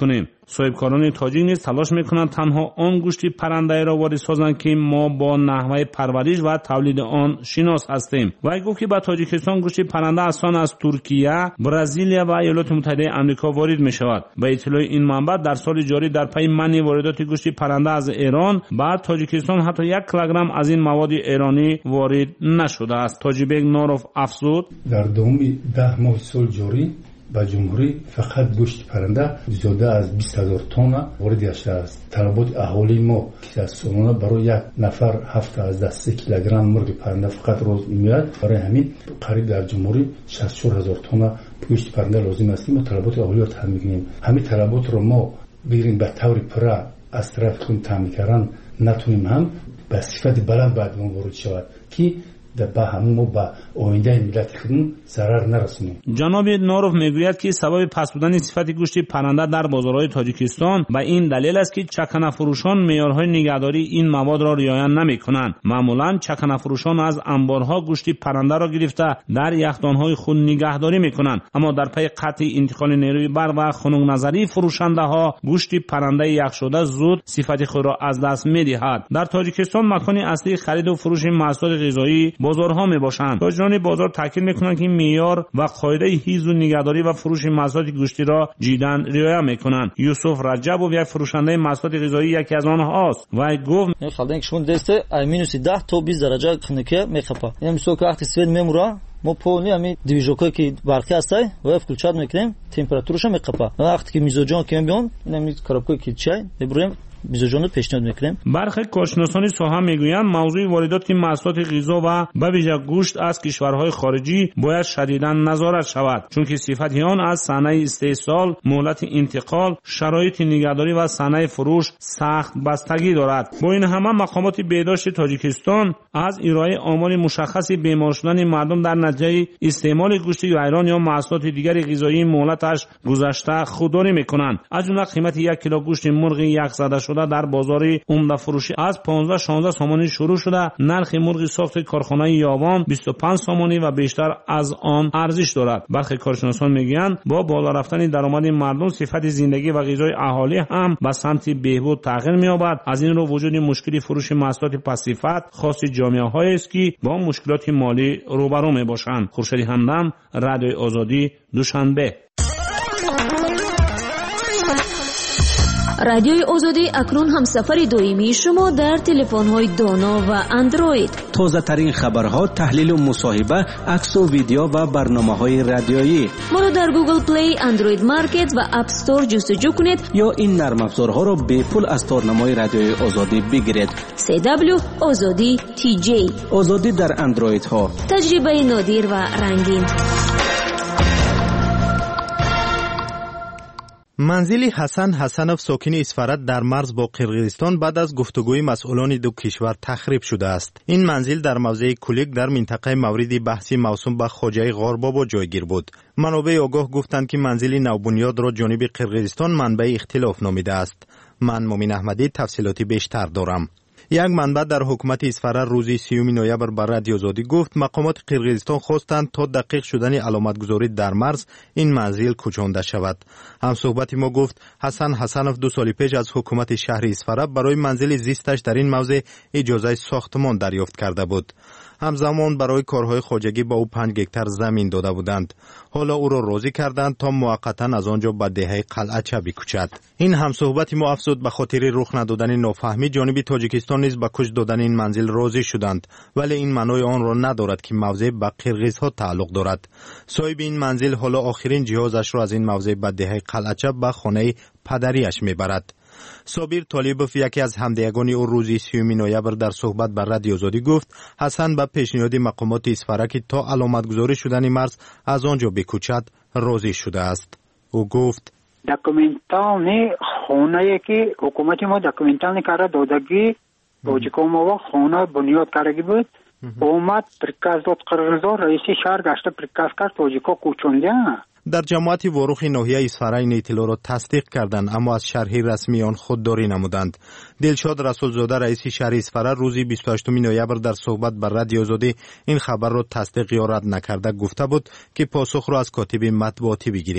U: صاحبکاران تاجیک نیز تلاش میکنند تنها آن گوشت پرنده را وارد سازند که ما با نحوه پرورش و تولید آن شناس هستیم. وی گفت که به تاجیکستان گوشت پرنده آسان از ترکیه، برزیل و ایالات متحده آمریکا وارد می شود. به اطلاع این منبع در سال جاری در پی منع واردات گوشت پرنده از ایران بعد تاجیکستان حتی یک کیلوگرم از این مواد ایرانی وارد نشده است. تاجیبک نوروف افزود
F: در دوم ده ماه سال جاری با جمهوری فقط گوشت پرنده زیاده از بیست هزار تن وارد گشته است. طلبات اهالی ما که از سالانه برای یک نفر هفت از سه کیلوگرم مرغ پرنده فقط روز میاد، برای همین قریب در جمهوری شصت و چهار هزار تن گوشت پرنده لازم است. ما طلبات اهالی را تامین کنیم. همین طلبات رو ما بگیریم به طور پره از طرف خود تامین کردن نتونیم هم به صفت بلند بعد ما وارد شود که در به همون با آینده ملت خودمون ضرر نرسونیم.
U: جناب نوروف میگوید که سبب پس بودن صفت گوشت پرنده در بازارهای تاجیکستان به این دلیل است که چکنه فروشان معیارهای نگهداری این مواد را رعایت نمی‌کنند. معمولاً چکنه فروشان از انبارها گوشت پرنده را گرفته در یخدان‌های خود نگهداری می‌کنند، اما در پی قطع انتقال نیروی برق و خنک نظری فروشنده‌ها گوشت پرنده یخ شده زود صفت خود را از دست می‌دهد. در تاجیکستان مکان اصلی خرید و فروش محصولات غذایی بازارها میباشند. تاجران بازار تاکید میکنند که معیار و قاعده حفظ و نگهداری و فروش محصولات گوشتی را جداً رعایت میکنند. یوسف رجب یک فروشنده محصولات غذایی یکی از آنهاست و گفت
G: خالدن که شون دسته مینوس ده تا بیست درجه خنکه میخپه. یعنی سوک وقتی سوید میمورا ما پولی همی دیویژوکایی که برقی هسته و включат میکنیم تمپراتورش میخپه. وقتی که میزوجان که میان اینم کارابکوی که چای ببریم میزوجان پیشنهاد میکنیم.
U: برخی کارشناسان ساحه میگویند موضوع واردات محصولات غذا و به ویژه گوشت از کشورهای خارجی باید شدیداً نظارت شود، چون که صفت آن از صنایع استحصال، مهلت انتقال، شرایط نگهداری و صنایع فروش سخت بستگی دارد. با این همه مقامات بهداشت تاجیکستان از ارائه آمار مشخصی بیمار شدن مردم در نتیجه استعمال گوشت ایران یا محصولات دیگر غذایی مهلتش گذشته خودداری میکنند. از جمله قیمت یک کیلو گوشت مرغ یک زده شده در بازار عمده فروشی از پانزده شانزده سامانی شروع شده. نرخ مرغ ساخت کارخانه یاوان بیست و پنج سامانی و بیشتر از آن ارزش دارد. برخی کارشناسان میگویند با بالا رفتن درآمد مردم صفت زندگی و غذای اهالی هم به سمت بهبود تغییر می‌یابد. از این رو وجود مشکلی فروش محصولات پس‌صفت خاص جامعه‌هایی است که با مشکلات مالی روبرو میباشند. خورشید همدم، رادیوی آزادی، دوشنبه.
A: رادیوی آزادی اکنون همسفر دائمی شما در تلفن‌های دانا و اندروید.
I: تازه ترین خبرها، تحلیل و مصاحبه، عکس و ویدیو و برنامه‌های رادیویی.
A: ما را در گوگل پلی، اندروید مارکت و اپ استور جستجو کنید
I: یا این نرم افزارها را به پول از تارنمای رادیوی آزادی بگیرید.
A: سی دبلیو آزادی تی جی.
I: آزادی در اندروید ها.
A: تجربه نادر و رنگین.
L: منزل حسن حسنوف ساکن اسفرت در مرز با قرقیزستان بعد از گفتگوی مسئولان دو کشور تخریب شده است. این منزل در موضع کلیک در منطقه مورد بحثی موسوم به خواجه غاربابا جایگیر بود. منابع آگاه گفتند که منزل نوبنیاد را جانب قرقیزستان منبع اختلاف نامیده است. من مومن احمدی تفصیلاتی بیشتر دارم. یک منبع در حکومت اسفرت روز سیوم نوامبر بر رادیو آزادی گفت مقامات قرقیزستان خواستند تا دقیق شدن علامتگذاری در مرز این منزل کوچانده شود. هم صحبت ما گفت حسن حسنوف دو سال پیش از حکومت شهر اسفرت برای منزل زیستش در این موضع اجازه ساختمان دریافت کرده بود. همزمان برای کارهای خواجگی با او پنج گکتر زمین داده بودند. حالا او را راضی کردند تا موقتا از آنجا به دهه قلعچه بکوچد. این همصحبت ما افزود به خاطر رخ ندادن نافهمی جانب تاجیکستان نیز به کوچ دادن این منزل راضی شدند، ولی این معنای آن را ندارد که موضع به قرقیزها تعلق دارد. صاحب این منزل حالا آخرین جهازش را از این موضع به دهه قلعچه به خانه پدریش میبرد. صابر طالبوف یکی از همدیگان او روز سیوم نوامبر در صحبت بر رادیو آزادی گفت حسن به پیشنهاد مقامات اسفرت که تا علامتگذاری شدن مرز از آنجا بکوچد راضی شده است. او گفت
C: داکومنتالنی خونه که حکومت ما داکومنتالنی کار دادگی توجیکومова خونه بنیاد کردگی بود. اومد پرکاز داد قرارزار رئیس شهر گشته پرکاز کرد توجیکو کوچونده.
L: در جماعت واروخ ناحیه اسفرت این اطلاع را تصدیق کردند، اما از شرح رسمی آن خودداری نمودند. دلشاد رسولزاده رئیس شهر اسفرت روز بیست و هشتم نوامبر در صحبت بر رادیو آزادی این خبر را تصدیق یا رد نکرده گفته بود که پاسخ را از کاتب مطبوعاتی بگیرید.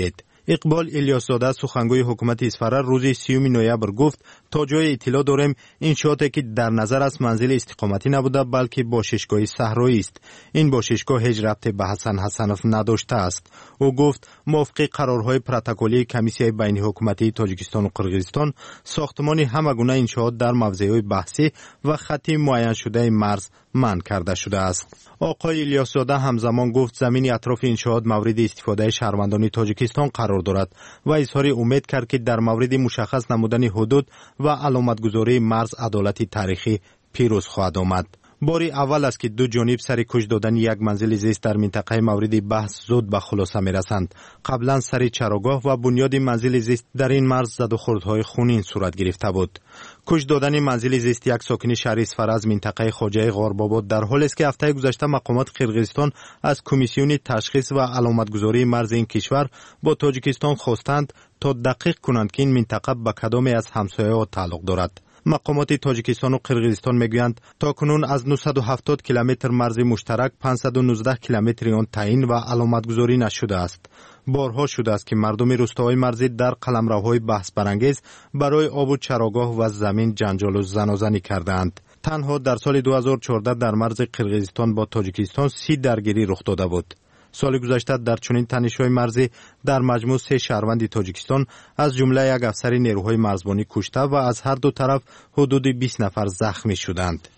L: اقبال الیاس‌زاده سخنگوی حکومت اصفهان روز سیوم نوامبر گفت تا جای اطلاع داریم انشاءاتی که در نظر است منزل استقامتی نبوده بلکه باششگاه صحرایی است. این باششگاه هیچ ربطی به حسن حسنوف نداشته است. او گفت موافق قرارهای پروتکلی کمیسیون بین حکومتی تاجیکستان و قرقیزستان ساختمان همه گونه انشاءات در موضع‌های بحثی و خطی معین شده مرز منع کرده شده است. آقای الیاس‌زاده همزمان گفت زمین اطراف انشاءات مورد استفاده شهروندان تاجیکستان قرار دارد و اظهار امید کرد که در مورد مشخص نمودن حدود و علامتگذاری مرز عدالت تاریخی پیروز خواهد آمد. باری اول است که دو جانب سر کش دادن یک منزل زیست در منطقه مورد بحث زود به خلاصه می‌رسند. قبلا سر چراگاه و بنیاد منزل زیست در این مرز زد و خوردهای خونین صورت گرفته بود. کش دادن منزل زیست یک ساکن شهر اصفهان از منطقه خواجه غارباباد در حالی است که هفته گذشته مقامات قرقیزستان از کمیسیون تشخیص و علامتگذاری مرز این کشور با تاجیکستان خواستند تا دقیق کنند که این منطقه به کدام از همسایه‌ها تعلق دارد. مقامات تاجیکستان و قرقیزستان میگویند تاکنون از نهصد و هفتاد کیلومتر مرز مشترک پانصد و نوزده کیلومتر آن تعیین و علامتگذاری نشده است. بارها شده است که مردم روستاهای مرزی در قلمروهای بحث برانگیز برای آب و چراگاه و زمین جنجال و زنازنی کردند. تنها در سال دو هزار و چهارده در مرز قرقیزستان با تاجیکستان سی درگیری رخ داده بود. سال گذشته در چنین تنش‌های مرزی در مجموع سه شهروند تاجیکستان از جمله یک افسر نیروهای مرزبانی کشته و از هر دو طرف حدود بیست نفر زخمی شدند.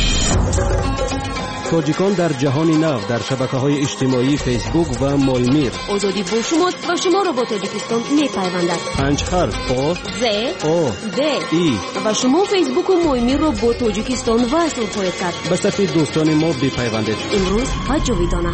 I: تاجیکان در جهان نو در شبکه‌های اجتماعی فیسبوک و مولمیر.
A: آزادی با شماست و شما را با تاجیکستان می‌پیوندد.
I: پنج حرف آ
A: ز
I: او
A: د
I: ای
A: و شما فیسبوک و مولمیر را با تاجیکستان وصل خواهید کرد.
I: به صفحه دوستان ما بپیوندید.
A: امروز ها جاویدانه.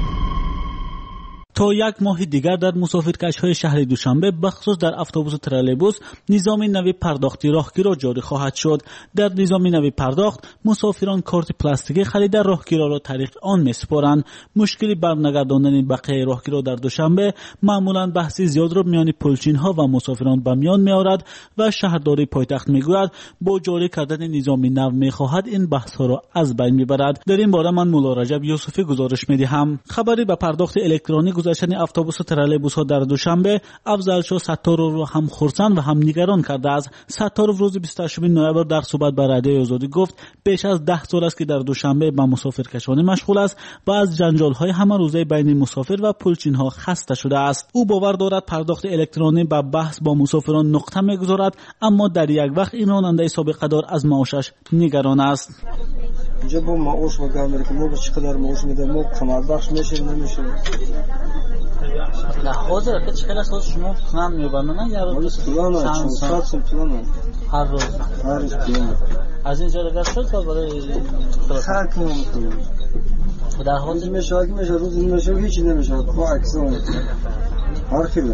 P: تا یک ماه دیگر در مسافرکش‌های شهر دوشنبه بخصوص در اتوبوس و ترالبوس نظام نوی پرداختی راهگیرا جاری خواهد شد. در نظام نوی پرداخت مسافران کارت پلاستیکی خرید راهگیرا را طریق آن میسپارند. مشکلی برنگرداندن بقیه راهگیرا در دوشنبه معمولا بحثی زیاد را میان پلچین‌ها و مسافران به میان می‌آورد و شهرداری پایتخت میگوید با جاری کردن نظام نو می‌خواهد این بحث‌ها را از بین می‌برد. در این باره من مولا رجب یوسفی گزارش می‌دهم. خبری به پرداخت الکترونیک گذشتن اتوبوس و ترالبوس ها در دوشنبه افضل ستارov را هم خرسند و هم نگران کرده است. ستارov روز بیست و هشتم نوامبر در صحبت با رادیوی آزادی گفت بیش از ده سال است که در دوشنبه با مسافرکشانی مشغول است و از جنجال های همه روزه بین مسافر و پلچین ها خسته شده است. او باور دارد پرداخت الکترونیک به بحث با مسافران نقطه میگذارد، اما در یک وقت این راننده سابقه دار از معاشش نگران است.
H: اینجا با معاش و گام که ما چقدر معاش میدیم ما کمک بخش میشه نمیشه.
V: نه حاضر که چقدر اساس شما پلان میبندن یا روز
H: پلان چند سال پلان
V: هر روز
H: هر روز پلان
V: از این جلسه شد تا برای
H: هر کی میتونه
V: در حال
H: میشه که میشه روز نمیشه هیچ نمیشه با اکسون هر کی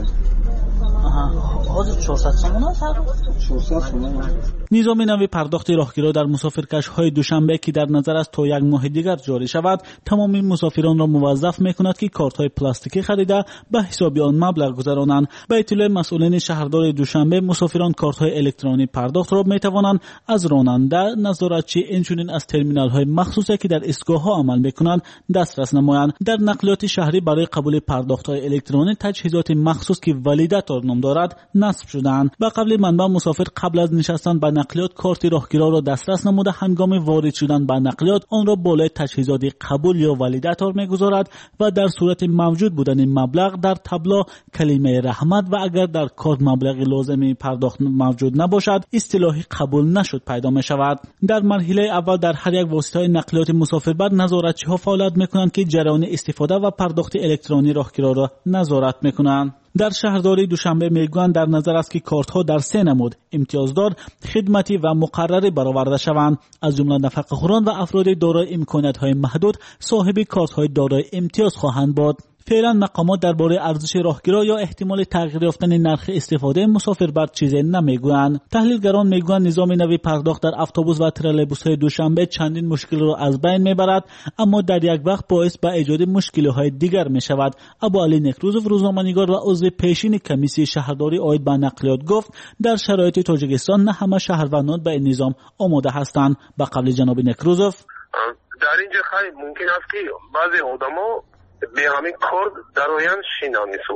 V: حاضر چهارصد تومان است هر روز
H: چهارصد تومان.
P: نظام نوی پرداخت راهگیرا در مسافرکش‌های دوشنبه که در نظر است تا یک ماه دیگر جاری شود تمام مسافران را موظف می‌کند که کارت‌های پلاستیکی خریده به حساب آن مبلغ گذرانند. به اطلاع مسئولین شهرداری دوشنبه مسافران کارت‌های الکترونیک پرداخت را می‌توانند از راننده، نظارتچی اینچنین از ترمینال‌های مخصوصی که در ایستگاه‌ها عمل می‌کنند دسترس نمایند. در نقلیات شهری برای قبول پرداخت‌های الکترونیک تجهیزات مخصوص که ولیداتور نام دارد نصب شده‌اند. به قبل منبع مسافر قبل از نشستن به نقلیات کارت راهگیرا را دسترس نموده هنگام وارد شدن به نقلیات آن را بالای تجهیزات قبول یا ولیداتور می‌گذارد و در صورت موجود بودن مبلغ در تابلو کلمه رحمت و اگر در کارت مبلغ لازمی پرداخت موجود نباشد اصطلاحی قبول نشد پیدا می‌شود. در مرحله اول در هر یک واسطه نقلیات مسافربر نظارتچی‌ها فعالیت می‌کنند که جریان استفاده و پرداخت الکترونیک راهگیرا را نظارت می‌کنند. در شهرداری دوشنبه میگویند در نظر است که کارت‌ها در سه نمود امتیازدار، خدمتی و مقرری برآورده شوند، از جمله نفقه‌خوران و افراد دارای امکانات‌های محدود صاحب کارت‌های دارای امتیاز خواهند بود. فعلا مقامات درباره ارزش راهگیرا یا احتمال تغییر یافتن نرخ استفاده مسافر بر چیزی نمیگویند. تحلیلگران میگویند نظام نوی پرداخت در اتوبوس و ترالبوس‌های دوشنبه چندین مشکل را از بین میبرد، اما در یک وقت باعث به ایجاد مشکل‌های دیگر میشود. ابو علی نکروزوف روزنامه‌نگار و عضو پیشین کمیسیون شهرداری عاید به نقلیات گفت در شرایط تاجیکستان نه همه شهروندان به این نظام آماده هستند. به قول جناب نکروزوف
S: در اینجا خیلی ممکن است که بعضی آدم‌ها به همین کار در آینده شینانیسو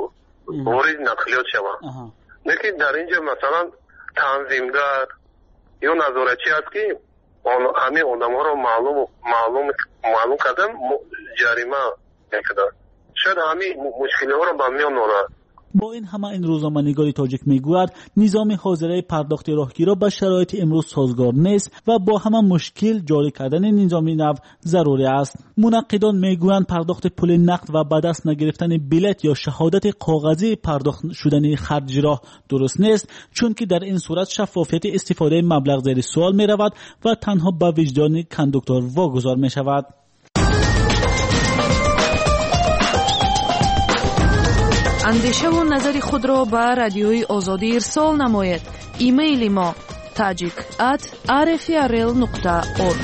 S: وارد نقلیات شود. لیکن در اینجا مثلا تنظیمگر یا نظارتچی هست که همه آدم ها رو معلوم معلوم معلوم کردن جریمه میکردن. شاید همه مشکلی ها رو به میان آورد.
P: با این همه این روزنامه‌نگار تاجیک میگوید نظام حاضره پرداخت راهگیرا به شرایط امروز سازگار نیست و با همه مشکل جاری کردن نظام نو ضروری است. منقدان میگویند پرداخت پول نقد و به دست نگرفتن بلیط یا شهادت کاغذی پرداخت شدن خرج راه درست نیست، چون که در این صورت شفافیت استفاده مبلغ زیر سوال می رود و تنها به وجدان کاندوکتور واگذار می شود.
E: اندیشه و نظر خود را به رادیوی آزادی ارسال نماید. ایمیل ما تاجیک ات آر اف ار ال نقطه اورگ.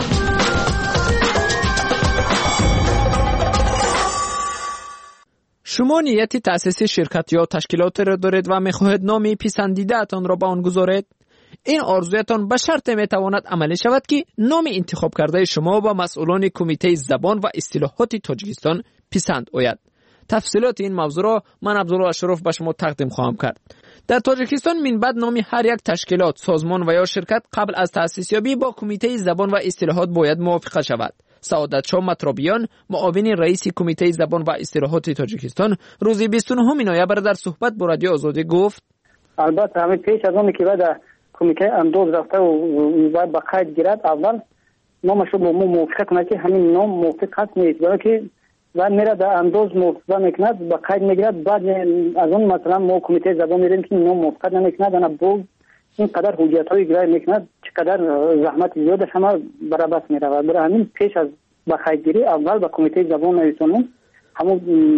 J: شما نیت تأسیس شرکت یا تشکیلات را دارید و می‌خواهید نام پسندیده اتان را به آن گذارید؟ این آرزویتان به شرط میتواند عملی شود که نام انتخاب کرده شما با مسئولان کمیته زبان و اصطلاحات تاجیکستان پسند آید. تفصیلات این موضوع را من عبدالله اشرف به شما تقدیم خواهم کرد. در تاجیکستان من بعد نام هر یک تشکیلات، سازمان و یا شرکت قبل از تأسیس یابی با کمیته زبان و اصطلاحات باید موافقه شود. سعادت شاه مطرابیان، معاون رئیس کمیته زبان و اصطلاحات تاجیکستان، روز بیست و نهم نوامبر در صحبت با رادیو آزادی گفت:
C: البته همه پیش از اون که بعد کمیته اندوز رفته و بعد به قید گیرد، اول نامش رو با ما موافقه کنه که همین نام موافق هست نیست، برای که بعد میره در اندوز موافقه میکند با قید میگیرد. بعد از اون مثلا ما کمیته زبان میریم که نام موافقت نمیکند، انا باز اینقدر حجت های گرای میکند، چقدر زحمت زیادش همه برابر میره. برای همین پیش از با قید گیری اول با کمیته زبان نویسانم همون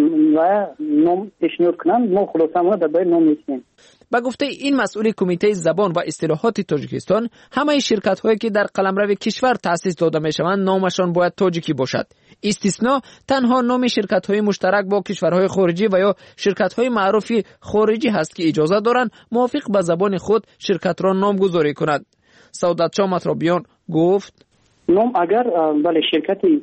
C: و نام پیشنهاد کنم، ما خلاصه در باید نام میکنیم.
J: با گفته این مسئول کمیته زبان و اصطلاحات تاجیکستان، همه شرکت هایی که در قلمرو کشور تأسیس داده می شوند نامشان باید تاجیکی باشد. استثناء تنها نام شرکت های مشترک با کشورهای خارجی و یا شرکت های معروف خارجی هست که اجازه دارند موافق به زبان خود شرکت را نامگذاری کند. سعادت شاه مطرابیان گفت:
C: نام اگر بله شرکتی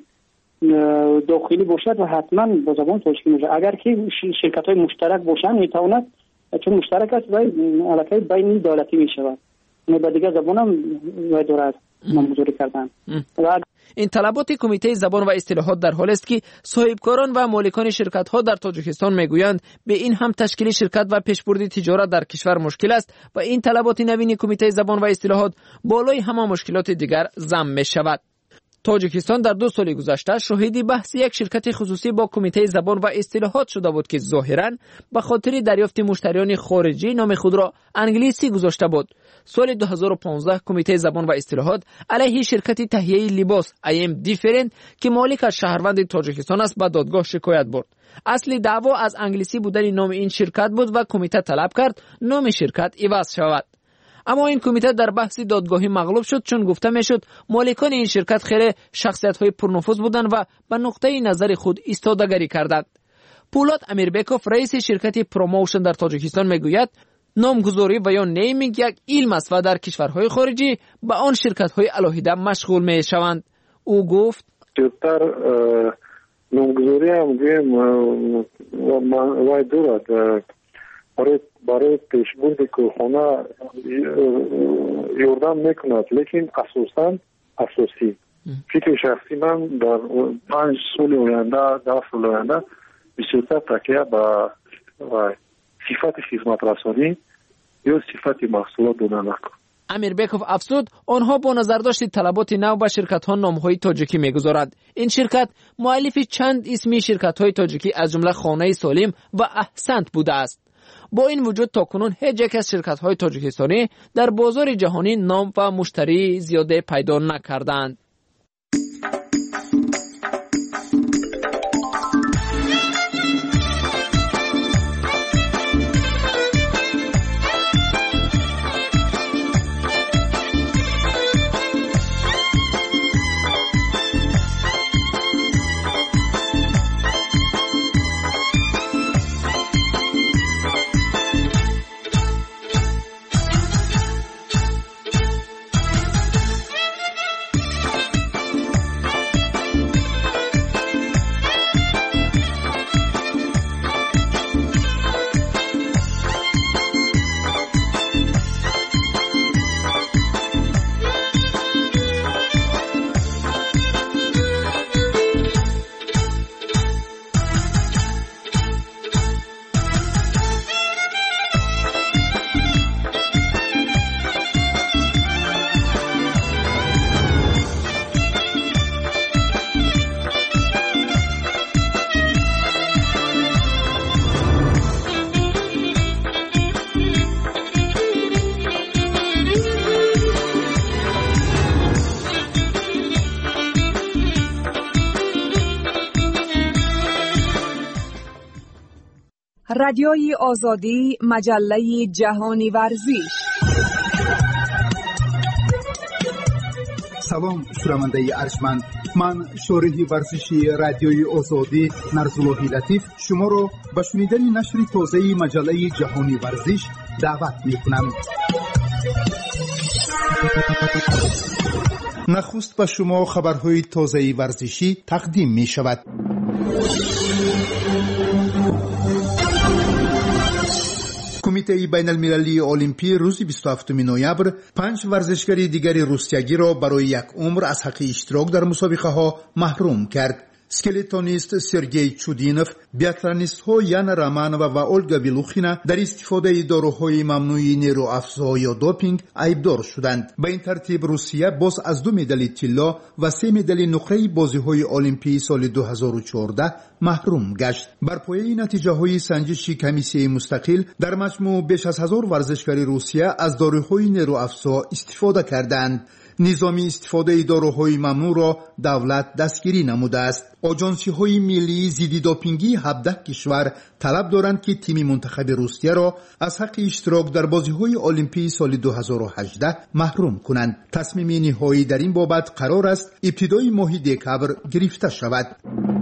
C: داخلی باشد و حتما با زبان تاجیکی میشه. اگر که شرکت های مشترک باشند میتواند، چون مشترک است و علاقه بین دولتی می شود، به دیگه زبان هم دارد نامگذاری کردن.
J: این طلبات کمیته زبان و اصطلاحات در حال است که صاحبکاران و مالکان شرکت ها در تاجیکستان میگویند به این هم تشکیل شرکت و پیشبرد تجارت در کشور مشکل است و این طلبات نوین کمیته زبان و اصطلاحات بالای همه مشکلات دیگر ضم می شود. تاجیکستان در دو سال گذشته شاهد بحث یک شرکت خصوصی با کمیته زبان و اصطلاحات شده بود که ظاهراً به خاطر دریافت مشتریان خارجی نام خود را انگلیسی گذاشته بود. سال دو هزار و پانزده کمیته زبان و اصطلاحات علیه شرکت تهیه لباس I am Different که مالک از شهروند تاجیکستان است به دادگاه شکایت برد. اصل دعوا از انگلیسی بودن نام این شرکت بود و کمیته طلب کرد نام شرکت عوض شود. اما این کمیته در بحث دادگاهی مغلوب شد، چون گفته میشد مالکان این شرکت خیلی شخصیت‌های پرنفوذ بودند و به نقطه نظر خود ایستادگی کردند. پولاد امیربکوف رئیس شرکت پروموشن در تاجیکستان میگوید نامگذاری و یا نیمینگ یک علم است و در کشورهای خارجی به آن شرکت‌های علاهیده مشغول میشوند. او گفت:
W: زیادتر نامگذاری هم گویم وای دارد برای برای پیشبرد کارخانه یاردم میکند، لیکن اساساً اساسی فکر شخصی من در پنج سال آینده ده سال آینده بیشتر تکیه به صفت خدمت رسانی یا صفت محصولات دادن نکنم.
J: امیربکوف افزود آنها با نظرداشت طلبات نو به شرکت ها نامهای تاجیکی میگذارند. این شرکت مؤلف چند اسمی شرکت های تاجیکی از جمله خانه سالم و احسنت بوده است. با این وجود تاکنون هیچ یک از شرکت‌های تاجیکستانی در بازار جهانی نام و مشتری زیاده پیدا نکردند.
D: رادیوی آزادی، مجله جهانی ورزش.
K: سلام شنونده ارجمند، من شارح ورزشی رادیوی آزادی نرزاللهی لطیف شما را به شنیدن نشر تازه مجله جهانی ورزش دعوت می‌کنم. نخست به شما خبرهای تازه ورزشی تقدیم می شود. کمیته بین المللی المپی روز بیست و هفتم نوامبر پنج ورزشکار دیگر روسیایی را برای یک عمر از حق اشتراک در مسابقه ها محروم کرد. اسکلتونیست سرگئی چودینوف، بیاتلونیست ها یان رامانووا و اولگا ویلوخینا در استفاده داروهای ممنوع نیروافزا یا دوپینگ عیبدار شدند. به این ترتیب روسیه باز از دو مدال طلا و سه مدال نقره بازی‌های المپی سال دو هزار و چهارده محروم گشت. بر پایه نتیجه های سنجش کمیسیون مستقل در مجموع بیش از هزار ورزشکار روسیه از داروهای نیروافزا استفاده کردند. نظامی استفاده داروهای ممنوع را دولت دستگیری نموده است. آژانسی های ملی ضد دوپینگی هفده کشور طلب دارند که تیم منتخب روسیه را از حق اشتراک در بازی‌های المپی سال دو هزار و هجده محروم کنند. تصمیم نهایی در این بابت قرار است ابتدای ماه دکامبر گرفته شود.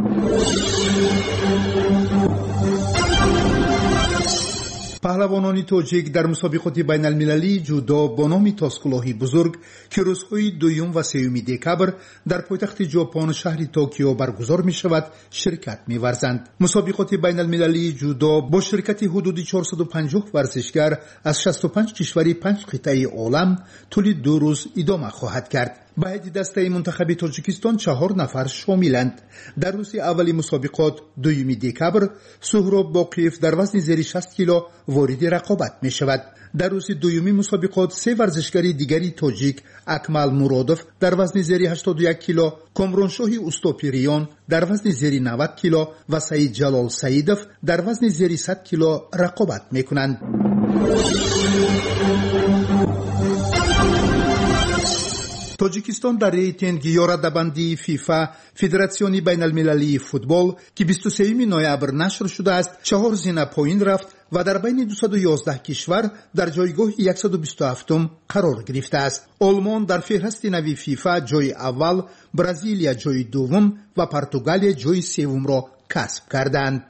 K: پهلوانان تاجیک در مسابقات بین المللی جودو با نام تاسکلاهی بزرگ که روزهای دوم و سوم دکامبر در پایتخت ژاپن شهر توکیو برگزار می شود شرکت می ورزند. مسابقات بین المللی جودو با شرکت حدود چهارصد و پنجاه ورزشکار از شصت و پنج کشور پنج قطعه عالم طول دو روز ادامه خواهد کرد. به هیئت دسته منتخب تاجیکستان چهار نفر شاملند. در روز اول مسابقات دوم دکامبر سهراب باقیف در وزن زیر شصت کیلو وارد رقابت می شود. در روز دوم مسابقات سه ورزشکار دیگری تاجیک اکمل مرادوف در وزن زیر هشتاد و یک کیلو، کامرانشاه اوستاپیریان در وزن زیر نود کیلو و سعید جلال سعیدوف در وزن زیر صد کیلو رقابت می کنند. تاجیکستان در ریتینگ یا رده‌بندی فیفا فدراسیون بین المللی فوتبال که بیست و سوم نوامبر نشر شده است چهار زینه پایین رفت و در بین دویست و یازده کشور در جایگاه صد و بیست و هفتم قرار گرفته است. آلمان در فهرست نوی فیفا جای اول، برزیلیا جای دوم و پرتغال جای سوم را کسب کردند.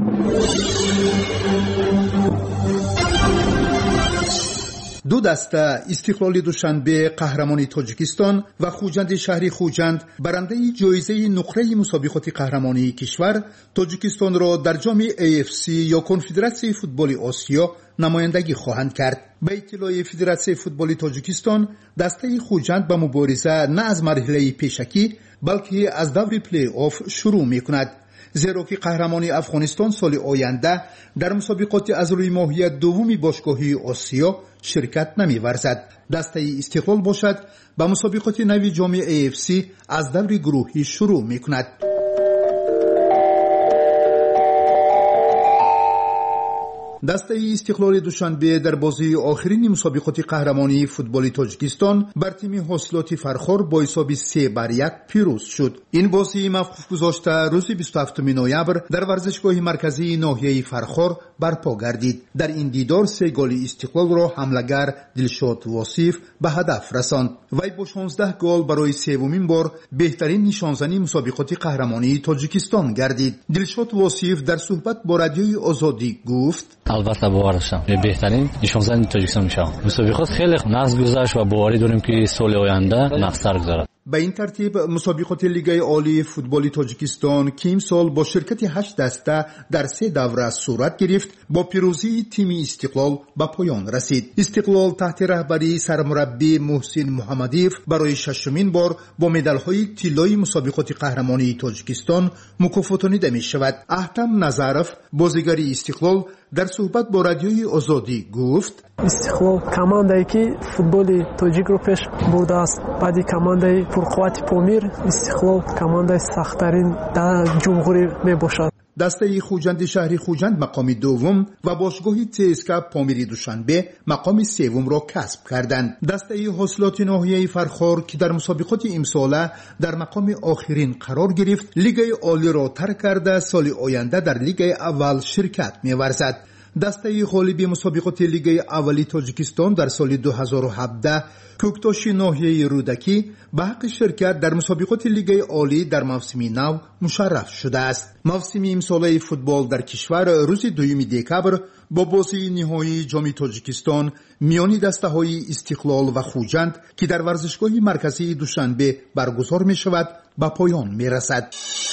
K: دو دسته استقلال دوشنبه قهرمانی تاجیکستان و خوجند شهری خوجند برنده جایزه نقره مسابقات قهرمانی کشور تاجیکستان را در جام ای اف سی یا کنفدراسیون فوتبال آسیا نمایندگی خواهند کرد. به اطلاع فدراسیون فوتبال تاجیکستان دسته خوجند به مبارزه نه از مرحله پیشکی بلکه از دور پلی آف شروع می کند، زیرا که قهرمانی افغانستان سال آینده در مسابقات از روی ماهیت دومی باشگاهی آسیا شرکت نمی ورزد. دسته استقلال باشد به مسابقات نوی جام ای اف سی از دور گروهی شروع می کند. دسته استقلال دوشنبه در بازی آخرین مسابقات قهرمانی فوتبال تاجیکستان بر تیم حاصلات فرخار با حساب سه بر یک پیروز شد. این بازی موقوف گذاشته روز بیست و هفتم نوامبر در ورزشگاه مرکزی ناحیه فرخار برپا گردید. در این دیدار سه گل استقلال را حمله‌گر دلشاد واصف به هدف رساند. وی با شانزده گل برای سومین بار بهترین نشانزنی مسابقات قهرمانی تاجیکستان گردید. دلشاد واصف در صحبت با رادیوی آزادی گفت:
M: البته باور داشتم بهترین نشانزن تاجیکستان میشه. مسابقات خیلی نزد گذشت و باوری داریم که سال آینده نقصر گذارد.
K: به این ترتیب مسابقات لیگ عالی فوتبال تاجیکستان که امسال با شرکت هشت دسته در سه دوره صورت گرفت با پیروزی تیم استقلال به پایان رسید. استقلال تحت رهبری سرمربی محسن محمدیف برای ششمین بار با مدال‌های طلایی مسابقات قهرمانی تاجیکستان مکافاتانیده می شود. احتم نظرف بازیگر استقلال در صحبت با رادیوی آزادی گفت:
X: استقلال کماندایی که فوتبال تاجیک رو پیش برده است. بعدی کماندای پرقوت پامیر استقلال کماندای سخت‌ترین در جمهوری می باشد.
K: دسته خوجند شهری خوجند مقام دوم و باشگاه تسکا پامیری دوشنبه مقام سوم را کسب کردند. دسته حاصلات ناحیه فرخار که در مسابقات امساله در مقام آخرین قرار گرفت، لیگ عالی را ترک کرده سال آینده در لیگ اول شرکت می‌ورزد. دسته غالب مسابقات لیگ اولی تاجیکستان در سال دو هزار و هفده کوکتاش ناحیه رودکی به حق شرکت در مسابقات لیگ عالی در موسم نو مشرف شده است. موسم امساله فوتبال در کشور روز دوم دکبر با بازی نهایی جام تاجیکستان میان دسته‌های استقلال و خوجند که در ورزشگاه مرکزی دوشنبه برگزار می شود به پایان می رسد.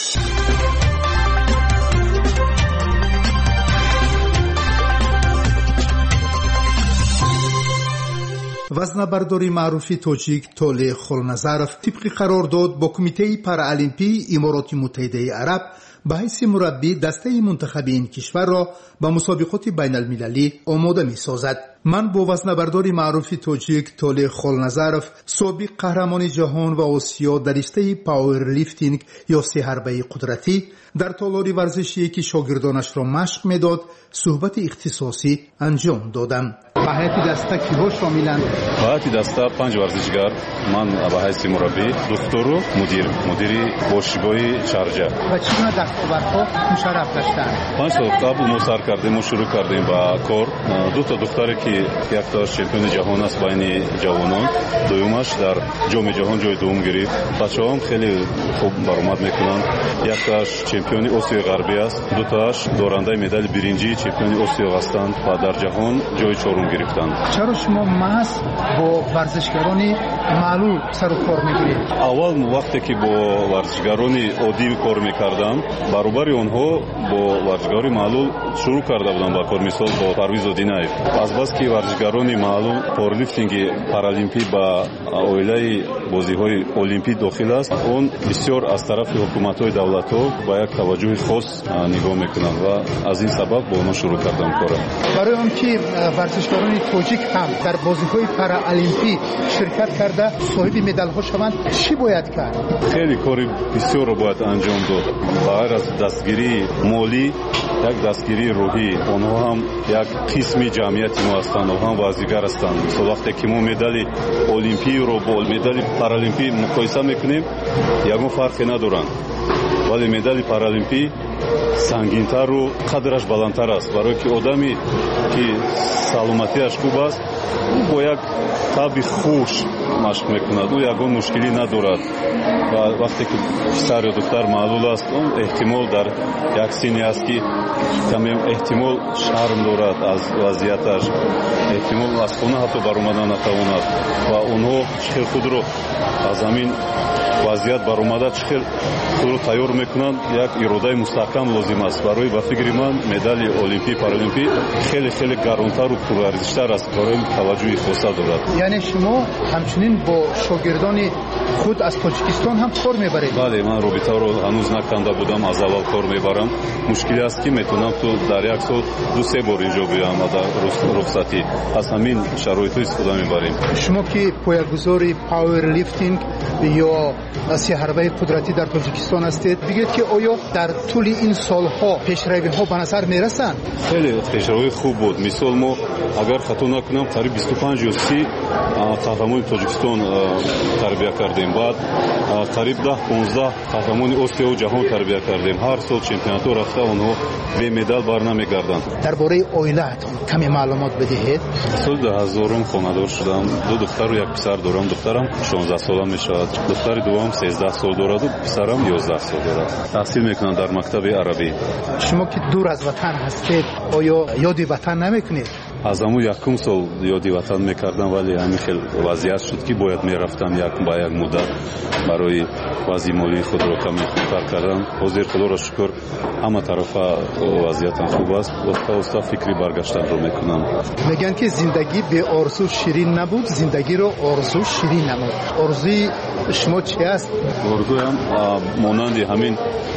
K: وزنه‌برداری معروف تاجیک طالع خلنظرف طبق قرارداد با کمیته پارالمپی امارات متحده عرب به حیث مربی دسته منتخب این کشور را به مسابقات بین المللی آماده می سازد. من با وزنه‌بردار معروف تاجیک طالع خلنظرف سابق قهرمان جهان و آسیا در رشته پاور لیفتینگ یا سه حربه قدرتی در تالار ورزشی که شاگردانش را مشق میداد صحبت اختصاصی انجام دادم. به هیئت دسته کیها شاملند؟
B: به هیئت دسته پنج ورزشگر، من به حیث مربی، دکتر و مدیر مدیری باشگاه شارجه.
K: و چگونه دستاوردها مشرف داشتند؟
B: پنج سال قبل ما سر کردیم و شروع کردیم با کار. دو تا دختری که یک تا چمپیون جهان است بین جوانان، دومش در جام جهان جای دوم گرفت. بچه‌ها هم خیلی خوب برآمد میکنند. یک تاش چمپیون آسیا غربی است، دو تاش دارنده مدال برنجی چمپیون آسیا هستند و در جهان جای چهارم گرفتند.
K: چرا شما محض با ورزشگران معلول سر و کار میگیرید؟
B: اول وقتی که با ورزشگران عادی کار میکردم برابر آنها با ورزشگران معلول شروع کرده بودم با کار. مثال با پرویز ودیناев. از بس که ورزشگران معلول پاورلیفتینگ پارالمپی با اویلای بازی‌های المپی داخل است، اون بسیار از طرف حکومت‌های دولت‌ها با یک توجه خاص نگاه میکنند و از این سبب با اونها شروع کردم کار.
K: برای اون که ورزشکاران تاجیک هم در بازی‌های پارالمپی شرکت کرده صاحب مدال‌ها شوند، چی باید کرد؟
B: خیلی کاری بسیار رو باید انجام داد. غیر از دستگیری مالی، یک دستگیری روحی، آنها هم یک قسمی جمعیت ما هستند و هم بازیگر هستند. مثلا وقتی که ما مدال المپی رو با مدال پارالمپی مقایسه میکنیم یگان فرقی ندارند، ولی مدال پارالمپی سنگین‌تر و قدرش بلندتر است. برای که آدمی که سلامتیش خوب است او با یک طبع خوش مشق میکند، او یگان مشکلی ندارد. و وقتی که پسر یا دختر معلول است اون احتمال در یک سنی است که کمی احتمال شرم دارد از وضعیتش، احتمال از خانه حتی برآمدن نتواند و اونها چخیل خود رو از همین وضعیت برآمده چخیل خود رو تیار میکنند. یک اراده مستحکم لازم است. برای به فکر من مدال المپی پارالمپی خیلی خیلی گرانتر و پرارزشتر است، برای توجه خاصه دارد.
K: یعنی شما همچنین با شاگردان خود از تاجیکستان هم کار میبرید؟
B: بله، من رابطه رو هنوز نکنده بودم، از اول کار میبرم. مشکلی است که میتونم تو در یک سال دو سه بار اینجا بیام و در رخصتی از همین شرایط استفاده میبریم.
K: شما که پایه‌گذار پاور لیفتینگ یا سه حربه قدرتی در تاجیکستان هستید، بگید که آیا در طول این سالها پیشروی‌ها به نظر میرسند؟
B: خیلی پیشروی خوب بود. مثال ما اگر خطا نکنم قریب بیست و پنج یا سی قهرمان تاجیکستان تربیت کردیم، بعد قریب ده پانزده قهرمان آسیا و جهان تربیت کردیم. هر سال چمپیونات رفته اونها به مدال برنمیگردند.
K: درباره عائله‌تون کمی معلومات بدهید.
B: سال دو هزار خانه‌دار شدم. دو دختر و یک پسر دارم. دخترم شانزده ساله میشود، دختر دوم سیزده سال دارد و پسرم یازده سال دارد. تحصیل میکنند در مکتب عربی.
K: شما که دور از وطن هستید آیا یاد وطن نمیکنید؟
B: از همون یکم سال یادی وطن میکردم، ولی همین خیلی وضعیت شد که باید میرفتم یک با یک مدت برای وضعی مالی خود را کمی خوبتر کردم. حاضر خدا را شکر همه طرف وضعیتم خوب است. وقتا وقتا فکری برگشتن رو میکنم.
K: میگن که زندگی به آرزو شیرین نبود، زندگی رو آرزو شیرین نمود. آرزوی شما چی است؟
B: آرزویم مانند همین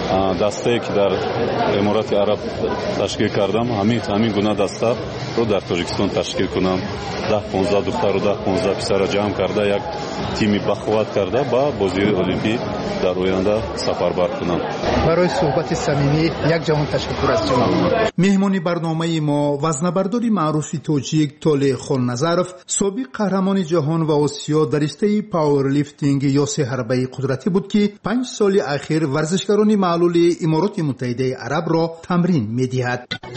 B: دسته که در امارات عرب تشکیل کردم، همین همین گونه دسته رو در تاجیکستان تشکیل کنم. ده پانزده دختر و ده پانزده پسر را جمع کرده یک تیمی بخواد کرده با بازی المپی дар оянда сафарбар кунам.
K: барои суҳбати самимӣ як ҷаҳон ташаккур аз шумо. меҳмони барномаи мо вазнабардори маъруфи тоҷик Толеъ Хонназаров, собиқ қаҳрамони ҷаҳон ва Осиё дар ристаи пауэрлифтинг ё сеҳарбаи қудратӣ буд ки панҷ соли ахир варзишгарони маълули Имороти Муттаҳидаи Арабро тамрин медиҳад.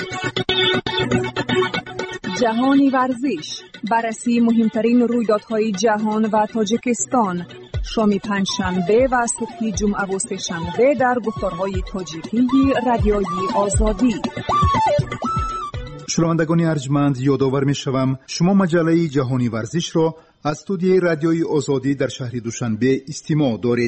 D: جهانی ورزش، بررسی مهمترین رویدادهای جهان و تاجیکستان، شام پنجشنبه و صبح جمعه و سه‌شنبه در گفتارهای تاجیکی رادیوی آزادی.
K: شنوندگان ارجمند، یادآور می‌شوم شما مجله جهانی ورزش را از استودیوی رادیوی آزادی در شهر دوشنبه استماع دارید.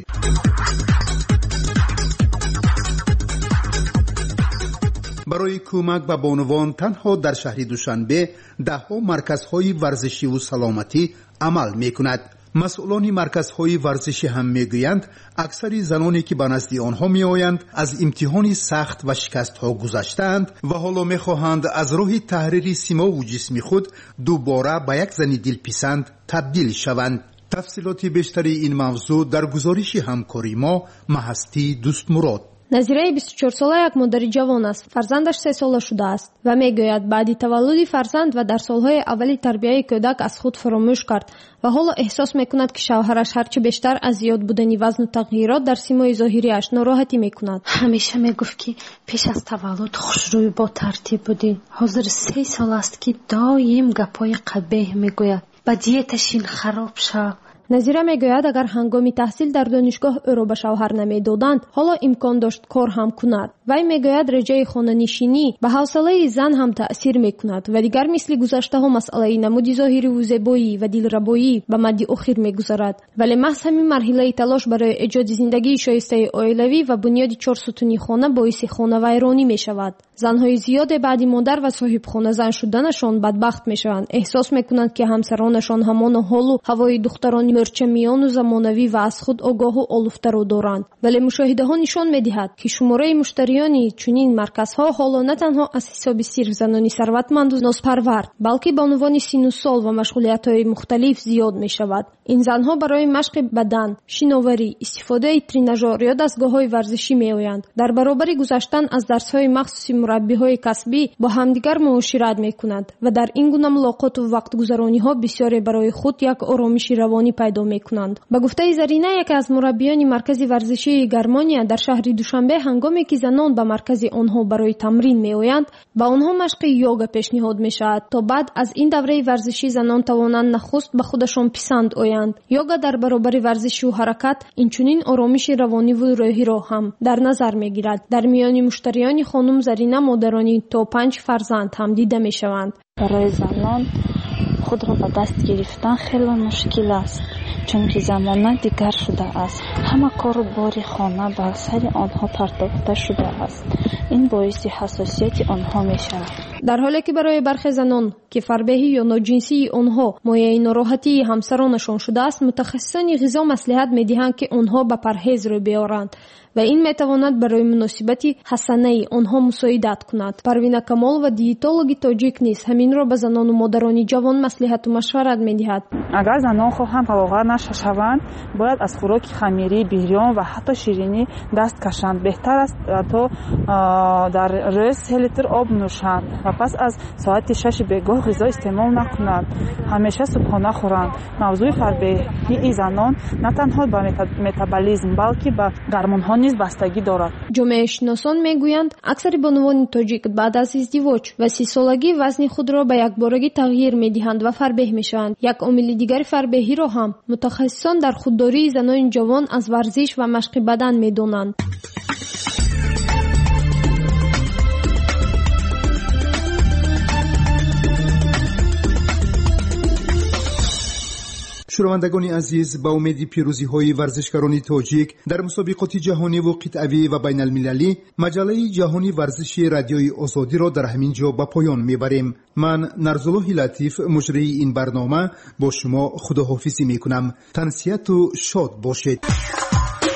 K: برای کمک به بانوان تنها در شهر دوشنبه ده‌ها مرکزهای ورزشی و سلامتی عمل می‌کند. مسئولان مرکزهای ورزشی هم میگویند اکثر زنانی که به نزد آنها میآیند از امتحان سخت و شکست‌ها گذشته‌اند و حالا می‌خواهند از راه تحریر سیما و جسم خود دوباره به یک زن دلپسند تبدیل شوند. تفصیلات بیشتری این موضوع در گزارش همکاری ما مهستی دوستمراد.
N: назираи бисту чор сола як модари ҷавон аст. фарзандаш се сола шудааст ва мегӯяд баъди таваллуди фарзанд ва дар солҳои аввали тарбияи кӯдак аз худ фаромӯш кард ва ҳоло эҳсос мекунад ки шавҳараш ҳарчи бештар аз зиёд будани вазну тағйирот дар симои зоҳириаш нороҳатӣ мекунад.
O: ҳамеша мегуфт ки пеш аз таваллуд хушрӯй бо тартиб будӣ. ҳозир се сол аст ки доим гапҳои қабеҳ мегӯяд. ба диеташин хароб шав.
N: назира мегӯяд агар ҳангоми таҳсил дар донишгоҳ ӯро ба шавҳар намедоданд ҳоло имкон дошт кор ҳам кунад. вай мегӯяд реҷаи хонанишинӣ ба ҳавсалаи зан ҳам таъсир мекунад ва дигар мисли гузаштаҳо масъалаи намуди зоҳириву зебоӣ ва дилрабоӣ ба мадди охир мегузарад. вале маҳз ҳамин марҳилаи талош барои эҷоди зиндагии шоистаи оилавӣ ва бунёди чорсутуни хона боиси хонавайронӣ мешавад. занҳои зиёде баъди модар ва соҳибхоназан шуданашон бадбахт мешаванд. эҳсос мекунанд ки ҳамсаронашон ҳамону ҳолу ҳавои духтарони мӯрчамиёну замонавӣ ва аз худ огоҳу олуфтаро доранд. вале мушоҳидаҳо нишон медиҳад ки шумораи муштариёни чунин марказҳо ҳоло на танҳо аз ҳисоби сирф занони сарватманду нозпарвард, балки ба унвони сину сол ва машғулиятҳои мухталиф зиёд мешавад. ин занҳо барои машқи бадан, шиноварӣ, истифодаи тренажёр ё дастгоҳҳои варзишӣ меоянд. дар баробари гузаштан аз дарсҳои махсуси мураббиҳои касбӣ бо ҳамдигар муошират мекунанд ва дар ин гуна мулоқоту вақтгузарониҳо бисёре барои худ як оромиши равонӣ пайдо мекунанд. ба гуфтаи Зарина, яке аз мураббиёни маркази варзишии Германия, дар шаҳри Душанбе ҳангоме ки занон ба маркази онҳо барои тамрин меоянд, ба онҳо машқи йога пешниҳод мешавад, то баъд аз ин давраи варзишӣ занон тавонанд нахуст ба худашон писанд оянд. йога дар баробари варзишу ҳаракат инчунин оромиши равониву рӯҳиро ҳам дар назар мегирад. дар миёни муштариёни хонум Зарина модарони то панҷ фарзанд ҳам дида мешаванд.
O: барои занон худро ба даст гирифтан хеле мушкил аст, чунки замона дигар шудааст. ҳама кору бори хона ба сари онҳо партофта шудааст. ин боиси ҳасосияти онҳо мешавад.
N: дар ҳоле ки барои бархе занон ки фарбеҳӣ ё ноҷинсии онҳо мояи нороҳатии ҳамсаронашон шудааст, мутахассисони ғизо маслиҳат медиҳанд ки онҳо ба парҳез рӯ биёранд ва ин метавонад барои муносибати ҳасанаи онҳо мусоидат кунад. Парвина Камол ва диетологи тоҷик низ ҳаминро ба занону модарони ҷавон маслиҳату машварат медиҳад.
Q: агар занон хоҳанд балоғат нашаванд, бояд аз хӯроки хамирӣ, бирён ва ҳатто ширинӣ даст кашанд. беҳтар аст то дар рӯз се литр об нӯшанд ва пас аз соати шаши бегоҳ ғизо истеъмол накунанд. ҳамеша субҳона хӯранд. мавзӯи фарбеҳии занон на танҳо ба метаболизм, балки ба гормонҳо низ бастагӣ дорад.
N: ҷомеашиносон мегӯянд аксари бонувони тоҷик баъд аз издивоҷ ва сисолагӣ вазни худро ба якборагӣ тағйир медиҳанд ва фарбеҳ мешаванд. як омили дигари фарбеҳиро ҳам мутахассисон дар худдории занони ҷавон аз варзиш ва машқи бадан медонанд.
K: شنوندگان عزیز، با امید پیروزی های ورزشکاران تاجیک در مسابقات جهانی و قطعی و بین المللی، مجله جهانی ورزشی رادیوی آزادی را در همین جا به پایان میبریم. من نرزالله لطیف، مجری این برنامه، با شما خداحافظی میکنم. تنسیت و شاد باشید.